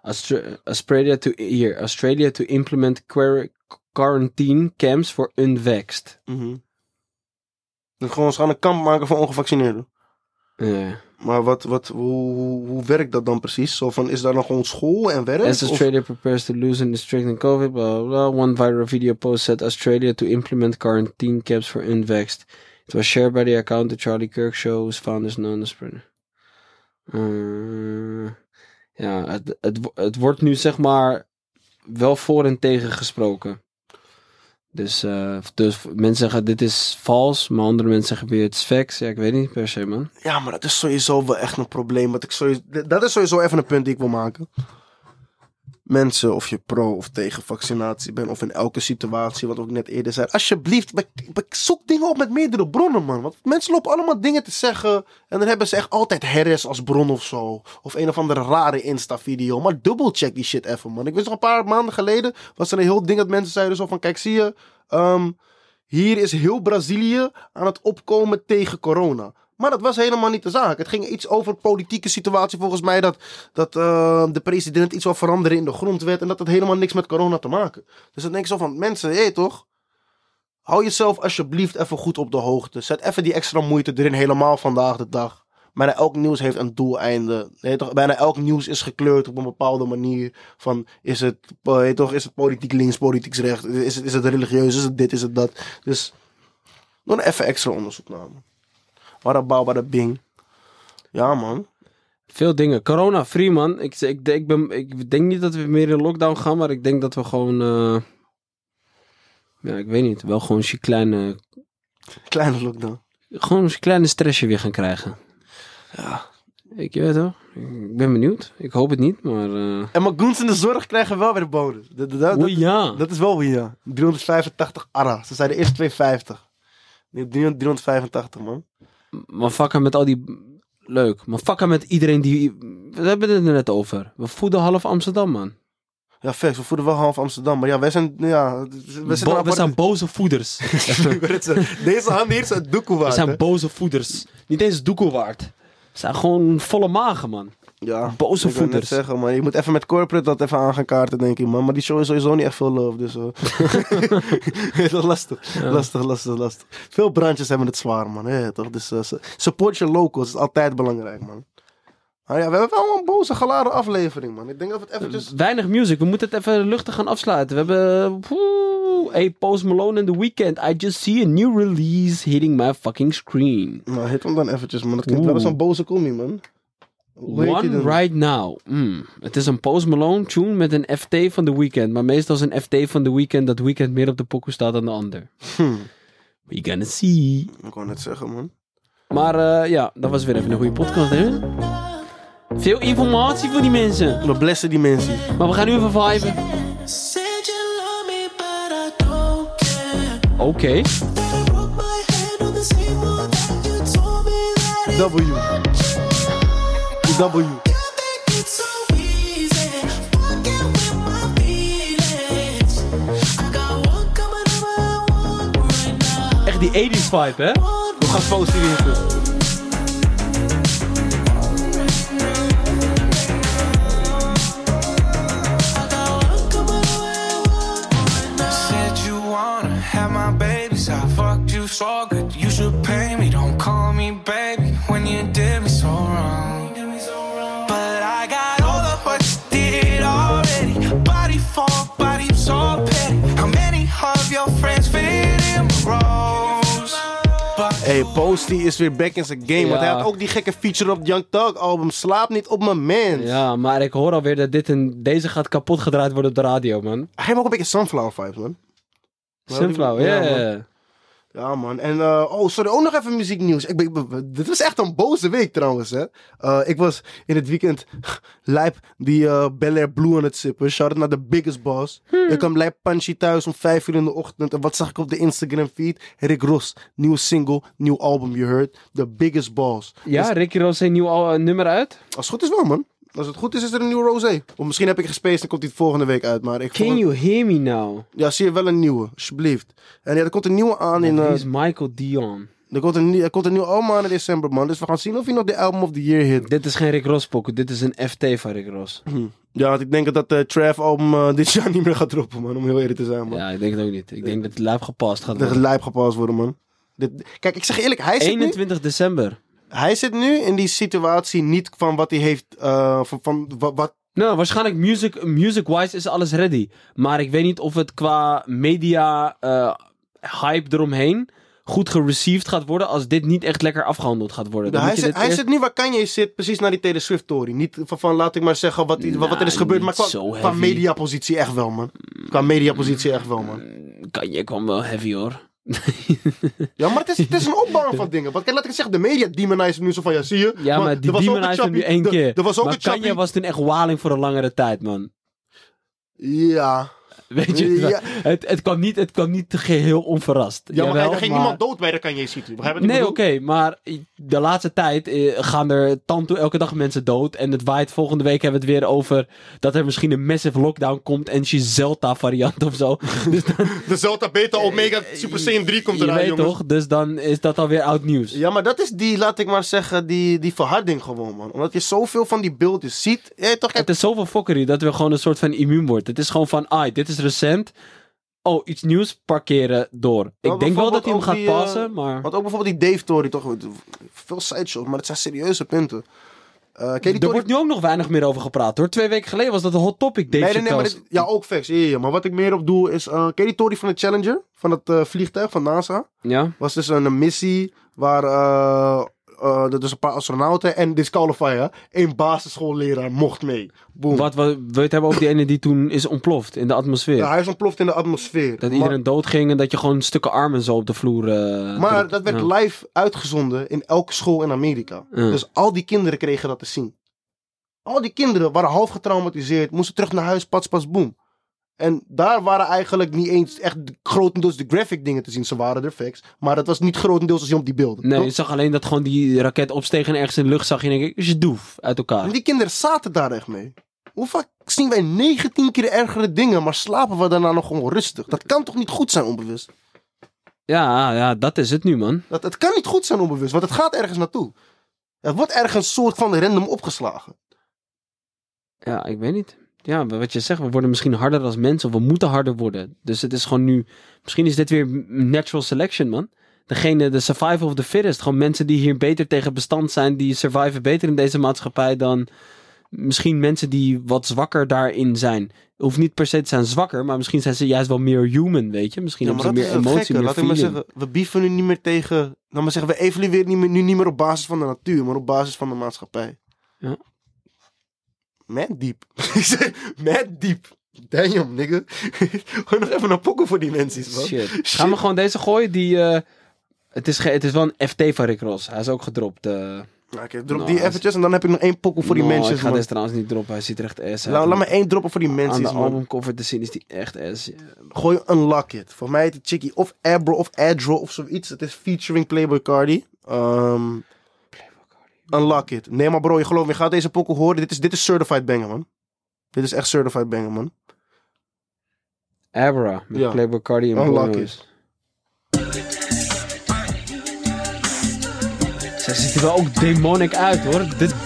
Australia to implement quarantine camps for unvaxxed. Dus gewoon, ze gaan een kamp maken voor ongevaccineerden. Ja. Maar hoe werkt dat dan precies? Zo van, is daar dan gewoon school en werk? As Australia prepares to loosen the restricting COVID, blah, blah, blah. One viral video post said Australia to implement quarantine camps for unvaxxed. It was shared by the account The Charlie Kirk Show, whose founders known as spreader. Ja, het wordt nu zeg maar wel voor en tegen gesproken. Dus mensen zeggen dit is vals, maar andere mensen zeggen weer het is facts. Ja, ik weet niet per se, man. Ja, maar dat is sowieso wel echt een probleem. Dat is sowieso even een punt die ik wil maken. Mensen, of je pro of tegen vaccinatie bent, of in elke situatie, wat ook net eerder zei. Alsjeblieft, zoek dingen op met meerdere bronnen, man. Want mensen lopen allemaal dingen te zeggen. En dan hebben ze echt altijd Harris als bron of zo. Of een of andere rare Insta-video. Maar dubbelcheck die shit even, man. Ik wist nog een paar maanden geleden, was er een heel ding dat mensen zeiden zo van, kijk, zie je, hier is heel Brazilië aan het opkomen tegen corona. Maar dat was helemaal niet de zaak. Het ging iets over een politieke situatie volgens mij. Dat de president iets wil veranderen in de grondwet. En dat had helemaal niks met corona te maken. Dus dan denk ik zo van, mensen, toch? Hou jezelf alsjeblieft even goed op de hoogte. Zet even die extra moeite erin, helemaal vandaag de dag. Bijna elk nieuws heeft een doeleinde. Toch? Bijna elk nieuws is gekleurd op een bepaalde manier. Van, is het politiek links, politiek rechts? Is het religieus? Is het dit, is het dat? Dus, doe even extra onderzoek naar me. Bada bing. Ja, man. Veel dingen. Corona free, man. Ik denk niet dat we meer in lockdown gaan, maar ik denk dat we gewoon... ja, ik weet niet. Wel gewoon een kleine lockdown. Gewoon een kleine stressje weer gaan krijgen. Ja. Ik weet toch. Ik ben benieuwd. Ik hoop het niet, maar... En Magoons in de zorg krijgen wel weer een bonus. Ja. Dat is wel weer, ja. 385 ARA. Ze zijn de eerste 250. Nu 385, man. Maar fucken met al die... Leuk. Maar fucken met iedereen die... We hebben het er net over. We voeden half Amsterdam, man. Ja, facts. We voeden wel half Amsterdam. Maar ja, wij zijn... Ja, We zijn boze voeders. Deze hand hier zijn doekoe waard. We zijn boze voeders. Niet eens doekoe waard. We zijn gewoon volle magen, man. Ja, boze ik wil net voeders. zeggen, man. Je moet even met corporate dat even aan gaan kaarten, denk ik, man. Maar die show is sowieso niet echt veel love, dus... lastig. Ja. Lastig. Veel brandjes hebben het zwaar, man. Ja, toch? Dus support your locals. Dat is altijd belangrijk, man. Maar ja, we hebben wel een boze geladen aflevering, man. Ik denk dat we het eventjes... Weinig music. We moeten het even luchtig gaan afsluiten. We hebben... Hey, Post Malone in The Weeknd. I just see a new release hitting my fucking screen. Nou, hit hem dan eventjes, man. Dat klinkt wel als een boze commie, man. One Right Now. Het is een Post Malone tune met een FT van The Weeknd. Maar meestal is een FT van The Weeknd dat Weeknd meer op de pokoe staat dan de ander. We gonna see. Ik wou net zeggen, man. Maar ja, dat was weer even een goede podcast, hè? Veel informatie voor die mensen. We blessen die mensen. Maar we gaan nu even viben. Oké. W. Echt die 80s vibe, hè? We gaan positief in. So good, you should pay me. Don't call me baby when you did me so wrong. But I got all of what you did already. Body for body, so petty. How many of your friends fit in my roles? Hey, Posty is weer back in zijn game. Ja. Want hij had ook die gekke feature op het Young Thug album. Slaap niet op mijn mens. Ja, maar ik hoor alweer dat deze gaat kapot gedraaid worden op de radio, man. Hij heeft ook een beetje Sunflower vibes, man. Sunflower, Ja, ja. man. Ja, man. En, sorry, ook nog even muzieknieuws. Dit was echt een boze week, trouwens, hè. Ik was in het weekend lijp die Bel Air Blue aan het sippen. Shout-out naar The Biggest Boss. Ik kwam lijp punchy thuis om 5 uur in de ochtend. En wat zag ik op de Instagram feed? Rick Ross, nieuwe single, nieuw album, you heard. The Biggest Boss. Ja, Dus, Ricky Ross heeft een nieuw nummer uit. als het goed is wel, man. Als het goed is er een nieuwe Rosé. Of misschien heb ik gespaced en komt die volgende week uit. Maar ik Can you hear me now? Ja, zie je wel een nieuwe, alsjeblieft. En ja, er komt een nieuwe aan in... Wie is Michael Dion? Er komt een nieuwe album aan in december, man. Dus we gaan zien of hij nog de album of the year hit. Dit is geen Rick Ross pokoe, dit is een FT van Rick Ross. Ja, want ik denk dat de Trav album dit jaar niet meer gaat droppen, man. Om heel eerlijk te zijn, man. Ja, ik denk het ook niet. Ik denk dat het lijp gepast gaat Dat het worden. lijp gepast worden, man. Kijk, ik zeg je eerlijk, 21 december. hij zit nu in die situatie niet van wat hij heeft... wat Nou, waarschijnlijk music-wise is alles ready. Maar ik weet niet of het qua media hype eromheen goed gereceived gaat worden als dit niet echt lekker afgehandeld gaat worden. Dan moet je hij zit nu waar Kanye zit, precies naar die Taylor Swift story. Niet van laat ik maar zeggen wat er is gebeurd, maar qua mediapositie echt wel, man. Qua mediapositie echt wel, man. Kanye kwam wel heavy, hoor. Ja, maar het is een opbouw van dingen. Want kijk, laat ik zeggen, de media demonizen nu zo van, ja, zie je. Ja, maar die er was ook een demonize hem nu chappie- 1 keer. Er was ook Maar een chappie- Kanye was toen echt waling voor een langere tijd, man. Ja. Weet je, Ja. het kwam niet geheel onverrast. Ja, maar Jawel, er ging niemand dood bij de Kanye City. Nee, oké, maar de laatste tijd gaan er tante elke dag mensen dood. En het waait, volgende week hebben we het weer over dat er misschien een massive lockdown komt. En Zelta variant of zo. Dus dan, De Zelta Beta Omega Super Saiyan 3 komt je eraan, weet jongens. toch, dus dan is dat alweer oud nieuws. Ja, maar dat is die, laat ik maar zeggen, die verharding gewoon, man. Omdat je zoveel van die beeldjes ziet. Toch, Het is zoveel fokkerie dat we gewoon een soort van immuun worden. Het is gewoon van, dit is recent. Oh, iets nieuws, parkeren door. Ik denk wel dat hij hem gaat passen, maar... Want ook bijvoorbeeld die Dave-tory, toch? Veel sideshows, maar het zijn serieuze punten. Er wordt nu ook nog weinig meer over gepraat, hoor. 2 weken geleden was dat een hot topic, Dave Nee, maar ja, ook facts. Ja. Maar wat ik meer op doe is... ken je die tory van de Challenger? Van het vliegtuig van NASA? Ja? Was dus een missie waar dus een paar astronauten en disqualifier. 1 basisschoolleraar mocht mee. Boom. Wil je het hebben over die ene die toen is ontploft in de atmosfeer? Ja, hij is ontploft in de atmosfeer. Dat iedereen doodging en dat je gewoon stukken armen zo op de vloer... maar dat werd live uitgezonden in elke school in Amerika. Dus al die kinderen kregen dat te zien. Al die kinderen waren half getraumatiseerd, moesten terug naar huis, pats, boom. En daar waren eigenlijk niet eens echt grotendeels de graphic dingen te zien. Ze waren er facts, maar dat was niet grotendeels te zien op die beelden. Nee, je zag alleen dat gewoon die raket opsteeg en ergens in de lucht zag je en denk ik, is je doef uit elkaar. En die kinderen zaten daar echt mee. Hoe vaak zien wij 19 keer ergere dingen, maar slapen we daarna nog gewoon rustig? Dat kan toch niet goed zijn onbewust? Ja, dat is het nu, man. Het kan niet goed zijn onbewust, want het gaat ergens naartoe. Het wordt ergens soort van random opgeslagen. Ja, ik weet niet. Ja, wat je zegt, we worden misschien harder als mensen, of we moeten harder worden. Dus het is gewoon nu, misschien is dit weer natural selection, man. De survival of the fittest. Gewoon mensen die hier beter tegen bestand zijn, die surviven beter in deze maatschappij dan misschien mensen die wat zwakker daarin zijn. Hoeft niet per se te zijn zwakker, maar misschien zijn ze juist wel meer human, weet je. Misschien hebben ze meer emotie, meer Laat ik maar zeggen, we bieven nu niet meer tegen, laat maar zeggen, we evalueren nu niet meer op basis van de natuur, maar op basis van de maatschappij. Ja. Mad deep. Mad deep. Damn, nigga. Gooi nog even een pokken voor die mensen, man. Shit. Gaan we gewoon deze gooien? Het is wel een FT van Rick Ross. Hij is ook gedropt. Oké, drop die eventjes en dan heb ik nog 1 pokken voor die mensen. Ik ga deze trouwens niet droppen. Hij ziet er echt ass uit. Laat me 1 droppen voor die mensen. Aan de albumcover te zien is die echt ass. Gooi Unlock It. Voor mij heet het chickie of Abro of Adro of zoiets. Het is featuring Playboy Cardi. Unlock It. Nee, maar bro, je gelooft me, je gaat deze pokken horen. Dit is certified banger, man. Dit is echt certified banger, man. Abra, met Playboy Cardi en Unlock It. Zij ziet er wel ook demonic uit, hoor.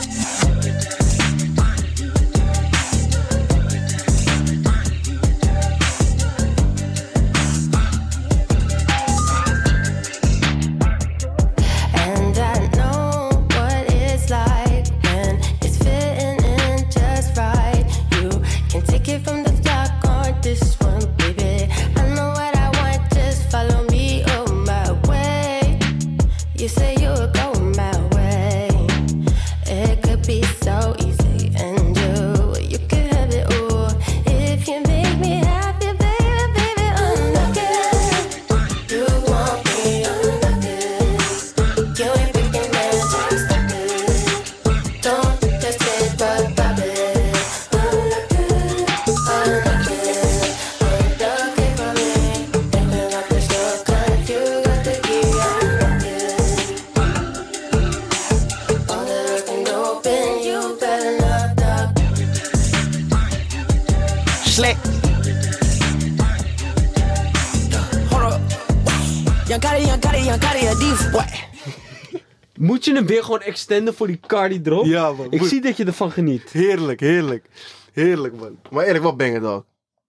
Moet je hem weer gewoon extenden voor die Cardi drop? Ja, man. Ik zie dat je ervan geniet. Heerlijk, heerlijk. Heerlijk, man. Maar eerlijk, wat banger, dog.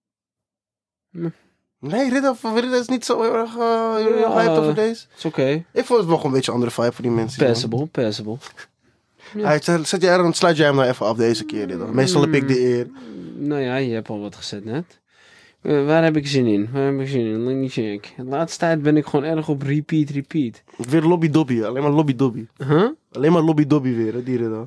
Nee, Ridda is niet zo heel erg hyped over deze. Is oké. Ik vond het wel gewoon een beetje een andere vibe voor die mensen. Passable. Ja. Sluit jij hem nou even af deze keer, Ridda. Meestal heb ik de eer. Nou ja, je hebt al wat gezet net. Waar heb ik zin in? Let me check. De laatste tijd ben ik gewoon erg op repeat. Weer lobby-dobby, alleen maar lobby-dobby. Huh? Alleen maar lobby-dobby weer, hè, die Ridda.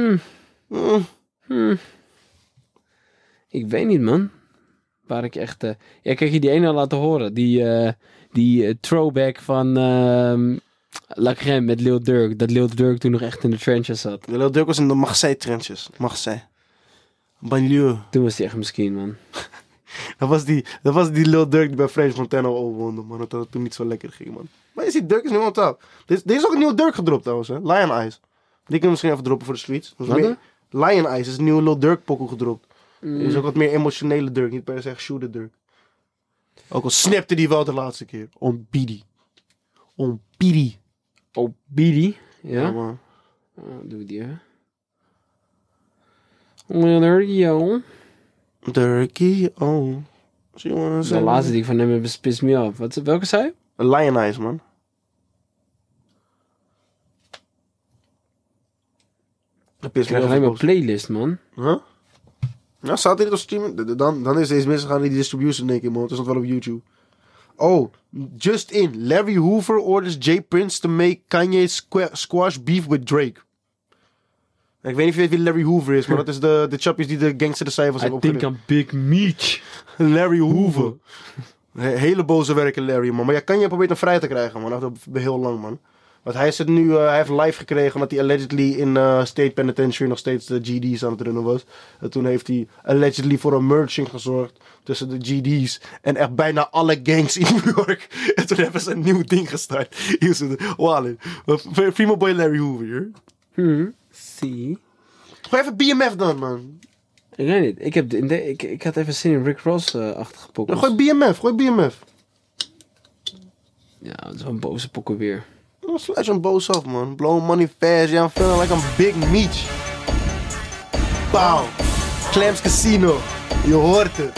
Ik weet niet, man. Waar ik echt... Ja, kijk je die ene laten horen. Die throwback van La Crème met Lil Durk. Dat Lil Durk toen nog echt in de trenches zat. Lil Durk was in de Marseille-trenches. Marseille. Banlieue. Toen was hij echt misschien, man. Dat was die Lil Durk die bij French Montana woonde, man. Dat het toen niet zo lekker ging, man. Maar je ziet, Durk is nu on top. Deze is ook een nieuwe Durk gedropt, trouwens, hè. Lion Eyes. Die kunnen we misschien even droppen voor de streets. Lion Eyes is een nieuwe Lil Durk pokoe gedropt. Die is ook wat meer emotionele Durk, niet per se echt shooter Durk. Ook al snapte die wel de laatste keer. On Bidi. Ja, man. Doe die, hè. Lil Durky, oh. De laatste die ik van hem heb is Piss Me Off. Welke zei je? Lion Eyes, man. Ik krijg alleen maar playlist, man. Huh? Ja, staat hij dit op streamen? Dan is deze mensen gaan die distribution denken, man. Het is nog wel op YouTube. Oh, just in. Larry Hoover orders Jay Prince to make Kanye squash beef with Drake. Ik weet niet of je weet wie Larry Hoover is, maar dat is de chappies die de Gangster Disciples hebben opgericht. I think I'm Big Meech. Larry Hoover. Hele boze werken Larry, man. Maar Kanye probeert hem vrij te krijgen, man. Dat is heel lang, man. Want hij zit nu, hij heeft live gekregen omdat hij allegedly in State Penitentiary nog steeds de GD's aan het runnen was. En toen heeft hij allegedly voor een merging gezorgd tussen de GD's en echt bijna alle gangs in New York. En toen hebben ze een nieuw ding gestart. Hier zit Wallen. Primo boy Larry Hoover hier. Zie. Gooi even BMF dan, man. Ik weet niet. Ik had even zin in Rick Ross-achtige pokkels. Gooi BMF. Ja, dat is wel een boze pokken weer. Sluit je hem boos af, man. Blow money fast. Yeah, I'm feeling like I'm Big Meech. Bauw. Clams Casino. Je hoort het.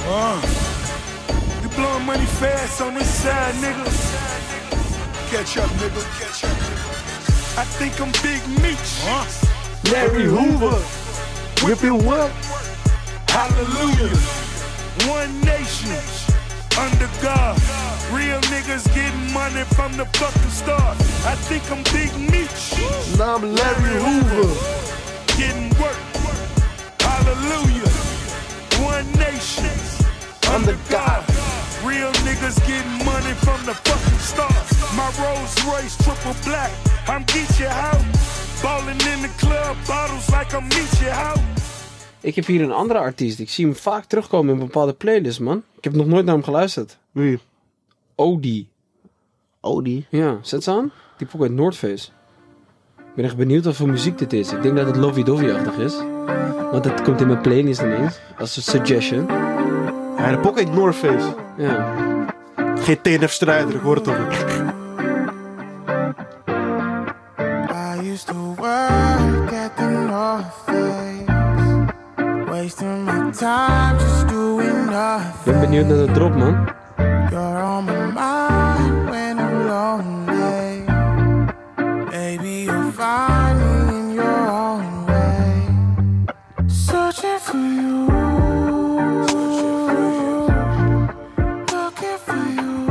You blowing money fast on this side, nigga. Catch up, nigga. Catch up. I think I'm Big Meech. Larry Hoover. Whip it what? Hallelujah. One nation. Under God. Real niggas getting money from the fucking start. I think I'm Big Meech. Naam Larry Hoover. Getting work. Hallelujah. One nation. Under God. Real niggas getting money from the fucking start. My Rolls Royce triple black. I'm Geechee out. Ballin' in the club. Bottles like I'm Meechee out. Ik heb hier een andere artiest. Ik zie hem vaak terugkomen in bepaalde playlists, man. Ik heb nog nooit naar hem geluisterd. Wie? Odie. Odie? Ja, zet ze aan. Die poek uit North Face. Ik ben echt benieuwd wat voor muziek dit is. Ik denk dat het lovey-dovey-achtig is. Want het komt in mijn playlist ineens. Als een suggestion. Ja, de poek heet North Face. Ja. Geen TNF-strijder, ik hoor het toch. I used to work at the North Face. Wasting my time just doing nothing. Ik ben benieuwd naar de drop, man. You're on my mind when I'm lonely. Maybe you'll find me in your own way. Searching for you. Looking for you.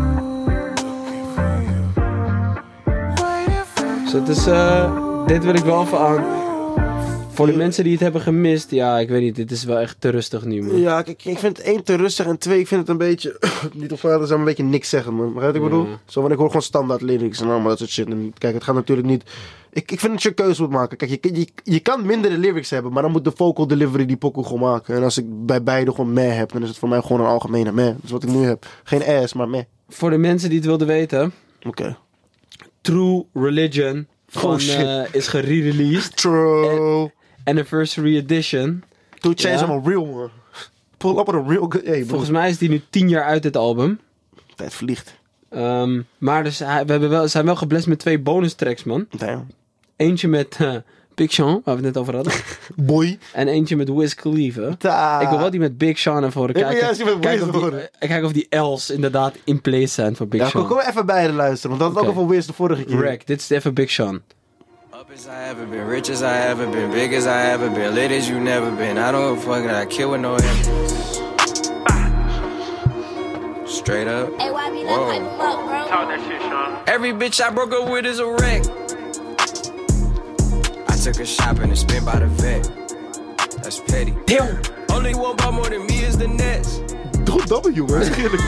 Waiting for you. Dus het is, dit wil ik wel even aan. Voor de mensen die het hebben gemist, ja, ik weet niet, dit is wel echt te rustig nu, man. Ja, kijk, ik vind het 1 te rustig en 2, ik vind het een beetje, niet of vader zijn, een beetje niks zeggen, man. Begrijp je wat ik bedoel? Zo, want ik hoor gewoon standaard lyrics en allemaal dat soort shit. En kijk, het gaat natuurlijk niet, ik vind dat je een keuze moet maken. Kijk, je kan mindere lyrics hebben, maar dan moet de vocal delivery die pokoe gewoon maken. En als ik bij beide gewoon meh heb, dan is het voor mij gewoon een algemene meh. Dus wat ik nu heb, geen ass, maar meh. Voor de mensen die het wilden weten, Oké. True Religion van, is gerereleased. True. Anniversary Edition. 2 Chainz is allemaal real, man. Pull up with a real good... Hey, volgens mij is die nu 10 jaar uit, dit album. Tijd vliegt. Maar dus, we zijn wel geblest met 2 bonus tracks, man. Damn. Eentje met Big Sean, waar we het net over hadden. Boy. En eentje met Wiz Khalifa. Ik wil wel die met Big Sean even horen. Kijk of die L's inderdaad in place zijn van Big Sean. Kom even beide luisteren, want dat had ook al voor Wiz de vorige keer. Correct, dit is even Big Sean. Up as I ever been, rich as I ever been, big as I ever been, lit as you never been. I don't give a fuck that I kill with no evidence. Straight up. Hey, YB, let's hype him up, bro. Talk that shit, Sean. Every bitch I broke up with is a wreck. I took her shopping and spent by the vet. That's petty. Damn. Only one bought more than me is the Nets. W, man.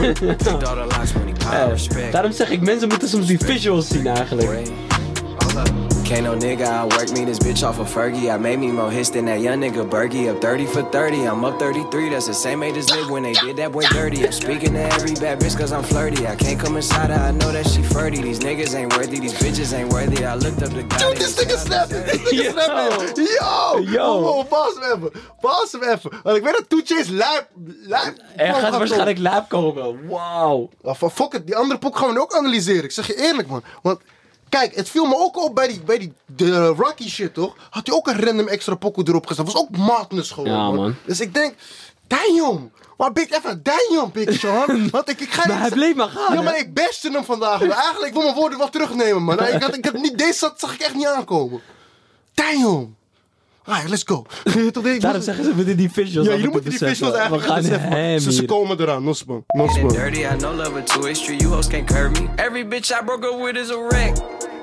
Daarom zeg ik, mensen moeten soms die visuals zien eigenlijk. Can't no nigga outwork me, this bitch off of Fergie. I made me more hits than that young nigga Bergie. Up 30 for 30, I'm up 33. That's the same age as Liv when they did that boy dirty. I'm speaking to every bad bitch cause I'm flirty. I can't come inside her, I know that she flirty. These niggas ain't worthy, these bitches ain't worthy. I looked up the guy. Dude, this nigga snapped it. This nigga snapped it. Yo. Paas hem even. Want ik weet dat 2 Chainz lijp. Er gaat waarschijnlijk lijp komen. Wauw. Fuck it, die andere pok gaan we nu ook analyseren. Ik zeg je eerlijk, man. Want kijk, het viel me ook op bij die de Rocky shit, toch? Had hij ook een random extra pokoe erop gezet. Dat was ook madness gewoon, ja, man. Dus ik denk, damn. Maar Big Sean. Want ik ga maar hij bleef maar gaan. Ja, maar ik bestte hem vandaag. Maar eigenlijk wil mijn woorden wel terugnemen, man. Ik had niet, deze zag ik echt niet aankomen. Damn. Alright, let's go. Daarom zeggen ze met die visuals. Ja, jullie moeten die visuals eigenlijk beseffen. Ze komen eraan, Nosman. Dirty, I know love a two-way street. You hoes can't curve me. Every bitch I broke up with is a wreck.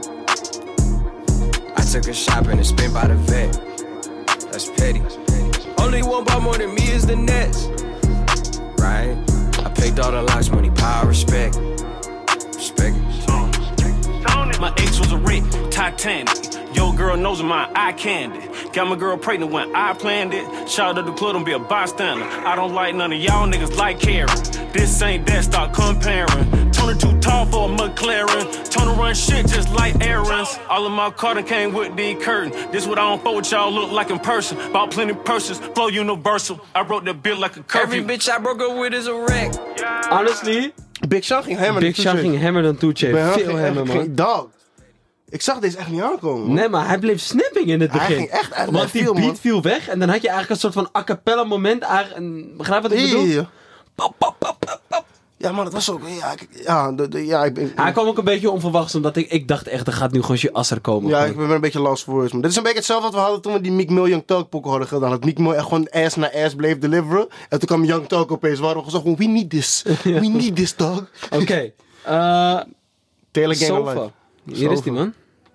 I took her shopping and spent by the vet. That's petty. Only one bought more than me is the Nets. Right? I picked all the locks, money, power, respect. Respect. My ex was a wreck, Titanic. Yo, girl knows my eye candy. Got my girl pregnant when I planned it. Shout out to the club, don't be a bystander. I don't like none of y'all niggas like Karen. This ain't that, start comparing. Tony too tall for a McLaren. Tony run shit just like errands. All of my carton came with the curtain. This what I don't fuck with y'all look like in person. Bought plenty purses, flow universal. I wrote that bill like a curfew. Every bitch I broke up with is a wreck. Honestly, Big Sean ging hammer dan 2 Chainz. Veel hammer, man. Dog. Ik zag deze echt niet aankomen, man. Nee, maar hij bleef snipping in het begin. Hij ging echt want die beat viel weg en dan had je eigenlijk een soort van a cappella moment. Begrijp wat ik bedoel? Ja. Ja, maar dat was ook... Hij kwam ook een beetje onverwachts, omdat ik dacht echt, er gaat nu gewoon Asser komen. Ja, ik ben een beetje lost for words, man. Dit is een beetje hetzelfde wat we hadden toen we die Meek Mill Young Thug pokken hadden gedaan. Dat Meek Mill echt gewoon ass na ass bleef deliveren. En toen kwam Young Thug opeens, waren we gezegd, we need this. We need this, dog. Oké. Taylor Gang Sofa. Alive. Hier is die, man.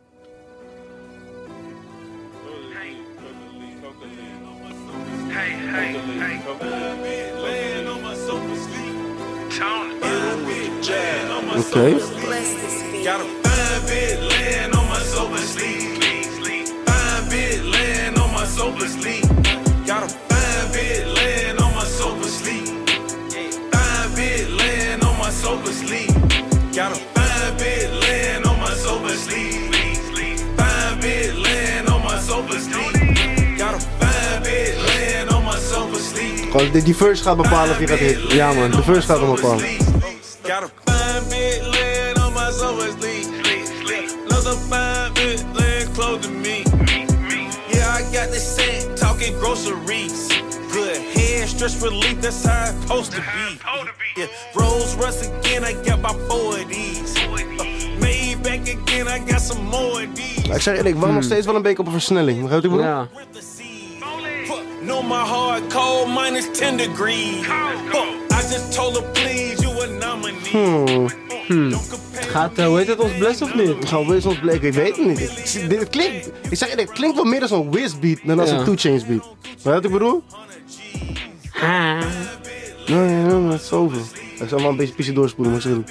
Okay. Got a fine bit laying on my sofa sleep. Fine bit laying on my sofa sleep. Got a fine bit laying on my sofa sleep. Fine bit laying on my sofa sleep. Got a fine bit laying on my sofa sleep. Fine bit laying on my sofa sleep. Got a fine bit laying on my sofa sleep. Gewoon die verse gaat bepalen of je gaat hitten. Ja, man, de verse gaat hem bepalen. Got a fine bit laying on my sofa sleep. Another fine bit laying close to me. Yeah, I got this set, talking groceries. Good head, stress relief, that's how it's supposed to be. Yeah, Rolls Royce again, I got my 4 of these. Made back again, I got some more of these. Ik zeg eerlijk, ik wacht nog steeds wel een beetje op een versnelling. Begrijp je wat ik bedoel? Ja. No, my heart cold, minus 10 degrees. I just told her, please, you a nominee. Gaat, hoe heet het, ons bless of niet? Gaan Wiz ons bleken? Ik weet het niet. Het klinkt, ik zeg eerlijk, het klinkt wel meer als een Wiz beat dan als een 2 Chainz beat. Weet je wat ik bedoel? Nee, dat is zoveel. Ik zal wel een beetje doorspoelen, maar zeg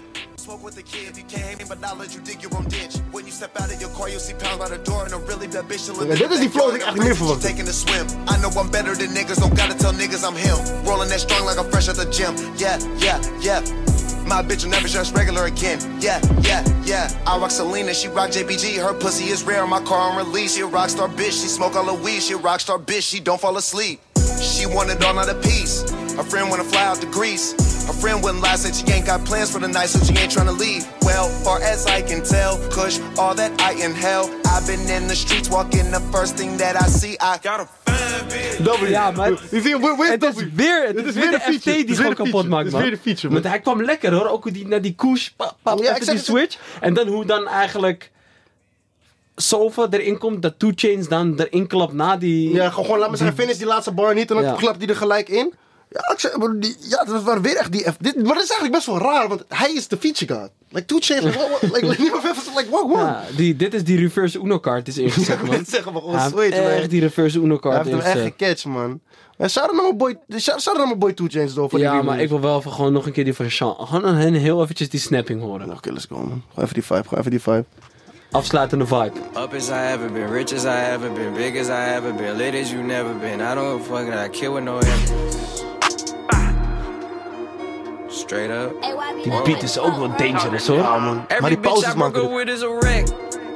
dit is die flow die ik echt meer verwacht. I know I'm better than niggas, don't gotta tell niggas I'm him. Rolling that strong like I'm fresh at the gym. Yeah. My bitch will never just regular again. Yeah. I rock Selena, she rock JBG. Her pussy is rare, my car on release. She a rockstar bitch, she smoke all the weed. She a rockstar bitch, she don't fall asleep. She want it all, not a piece. Her friend wanna fly out to Greece. Her friend wouldn't lie, said she ain't got plans for the night, so she ain't tryna leave. Well, far as I can tell, Kush, all that I inhale. I've been in the streets, walking the first thing that I see. I got a fine bitch. Ja, maar het is weer de FT die gewoon kapot maakt, man. Het is weer de feature, man. Want hij kwam lekker, hoor. Ook naar die koers, even die switch. En dan hoe dan eigenlijk Sofa erin komt, dat 2 Chainz dan erin klapt na die... Ja, gewoon laat me zeggen, finish die laatste bar niet en dan klapt hij er gelijk in. Ja, ik zeg, dat waren weer echt die maar dat is eigenlijk best wel raar, want hij is de feature god. Like 2 Chainz, dit is die reverse Uno-card is ingezet, man. Dit zeggen we gewoon straight, man. Echt die reverse Uno-card hij heeft hem echt gecatcht, man. Shout out naar mijn boy 2 Chainz, door. Ja, maar ik wil wel even gewoon nog een keer die van Sean. Gewoon heel eventjes die snapping horen. Oké, let's go, man. Gewoon even die vibe. Afsluitende vibe. Up as I ever been, rich as I ever been, big as I ever been, lit as you never been. I don't give a fuck, I kill with no evidence. Straight up. Die beat is ook wel dangerous, hoor. Ja, man. Maar die pauzes maken het. With is a wreck.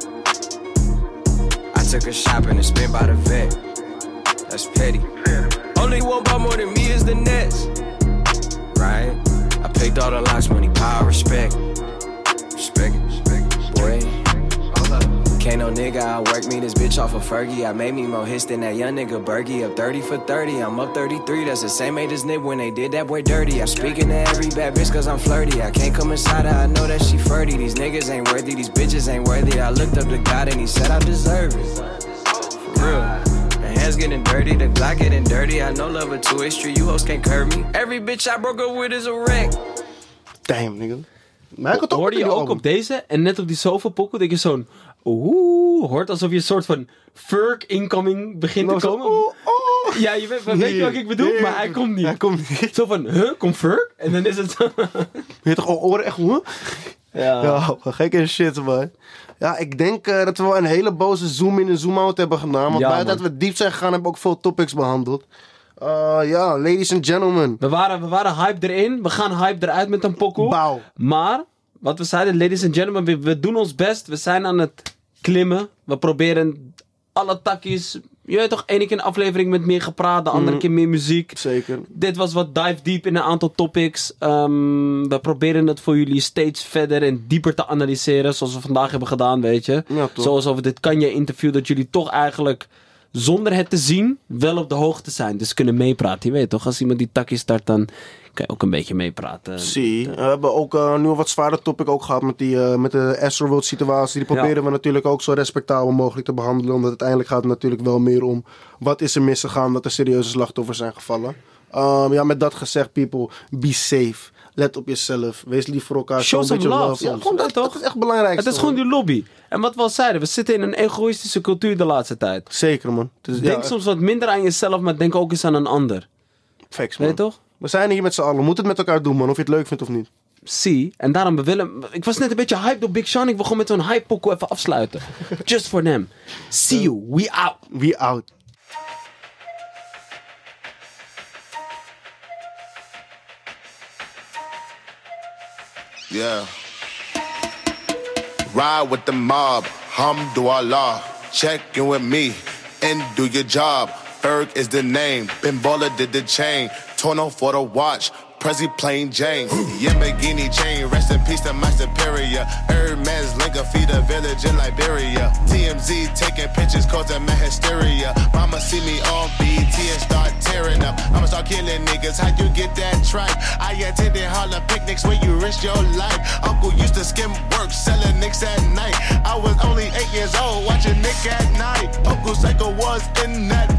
I took her shopping and spent by the vet. That's petty. Only one bought more than me is the Nets. Right? I picked all the locks, money, power, respect. Respect it, boy. Can't no nigga, I work me this bitch off of Fergie. I made me more hits than that young nigga Bergie. Up 30 for 30, I'm up 33. That's the same age as Nip when they did that boy dirty. I'm speaking to every bad bitch cause I'm flirty. I can't come inside her, I know that she flirty. These niggas ain't worthy, these bitches ain't worthy. I looked up to God and he said I deserve it. For real. hands getting dirty, the Glock getting dirty. I know love a two-way street, you hoes can't curve me. Every bitch I broke up with is a wreck. Damn, nigga. Maar hoorde je ook op deze en net op die sofa-pokoe dat je zo'n hoort alsof je een soort van Ferg incoming begint te komen. Ja, weet je wat ik bedoel? Nee, maar hij komt niet. Zo van, komt Ferg? En dan is het zo. Je toch oren echt, Ja, gekke shit, man. Ja, ik denk dat we wel een hele boze zoom-in en zoom-out hebben gedaan. Want buiten dat we diep zijn gegaan, hebben we ook veel topics behandeld. Ja, ladies and gentlemen. We waren hype erin. We gaan hype eruit met een pokoe. Bauw. Maar, wat we zeiden, ladies and gentlemen, we doen ons best. We zijn aan het klimmen. We proberen alle takjes. Je weet toch, ene keer een aflevering met meer gepraat, de andere keer meer muziek. Zeker. Dit was wat dive deep in een aantal topics. We proberen het voor jullie steeds verder en dieper te analyseren, zoals we vandaag hebben gedaan, weet je. Ja, toch. Zoals over dit Kanye-interview, dat jullie toch eigenlijk, zonder het te zien, wel op de hoogte zijn. Dus kunnen meepraten. Je weet toch, als iemand die takje start, dan kan je ook een beetje meepraten. Zie, we hebben ook nu een wat zwaarder topic ook gehad met de Astroworld situatie. Die proberen we natuurlijk ook zo respectabel mogelijk te behandelen. Omdat uiteindelijk gaat het natuurlijk wel meer om wat is er misgegaan, dat er serieuze slachtoffers zijn gevallen. Ja, met dat gezegd, people, be safe. Let op jezelf. Wees lief voor elkaar. Show some love. Ja, gewoon dat is echt belangrijk. Het is gewoon die lobby. En wat we al zeiden, we zitten in een egoïstische cultuur de laatste tijd. Zeker, man. Dus, denk soms wat minder aan jezelf, maar denk ook eens aan een ander. Facts, man. Weet je toch? We zijn hier met z'n allen. We moeten het met elkaar doen, man. Of je het leuk vindt of niet. Zie. En daarom ik was net een beetje hyped door Big Sean. Ik wil gewoon met zo'n hype pokoe even afsluiten. Just for them. See you. We out. We out. Yeah. Ride with the mob. Hamdulillah. Check in with me and do your job. Ferg is the name. Ben Baller did the chain. Torno for the watch. Prezi plain Jane. Yamagini chain. Rest in peace to my superior. Hermes Linker feed a village in Liberia. TMZ taking pictures causing my hysteria. Mama see me on BT and start tearing up. I'ma start killing niggas. How you get that tripe? I attended Harlem picnics where you risk your life. Uncle used to skim work selling nicks at night. I was only 8 years old watching Nick at night. Uncle Psycho was in that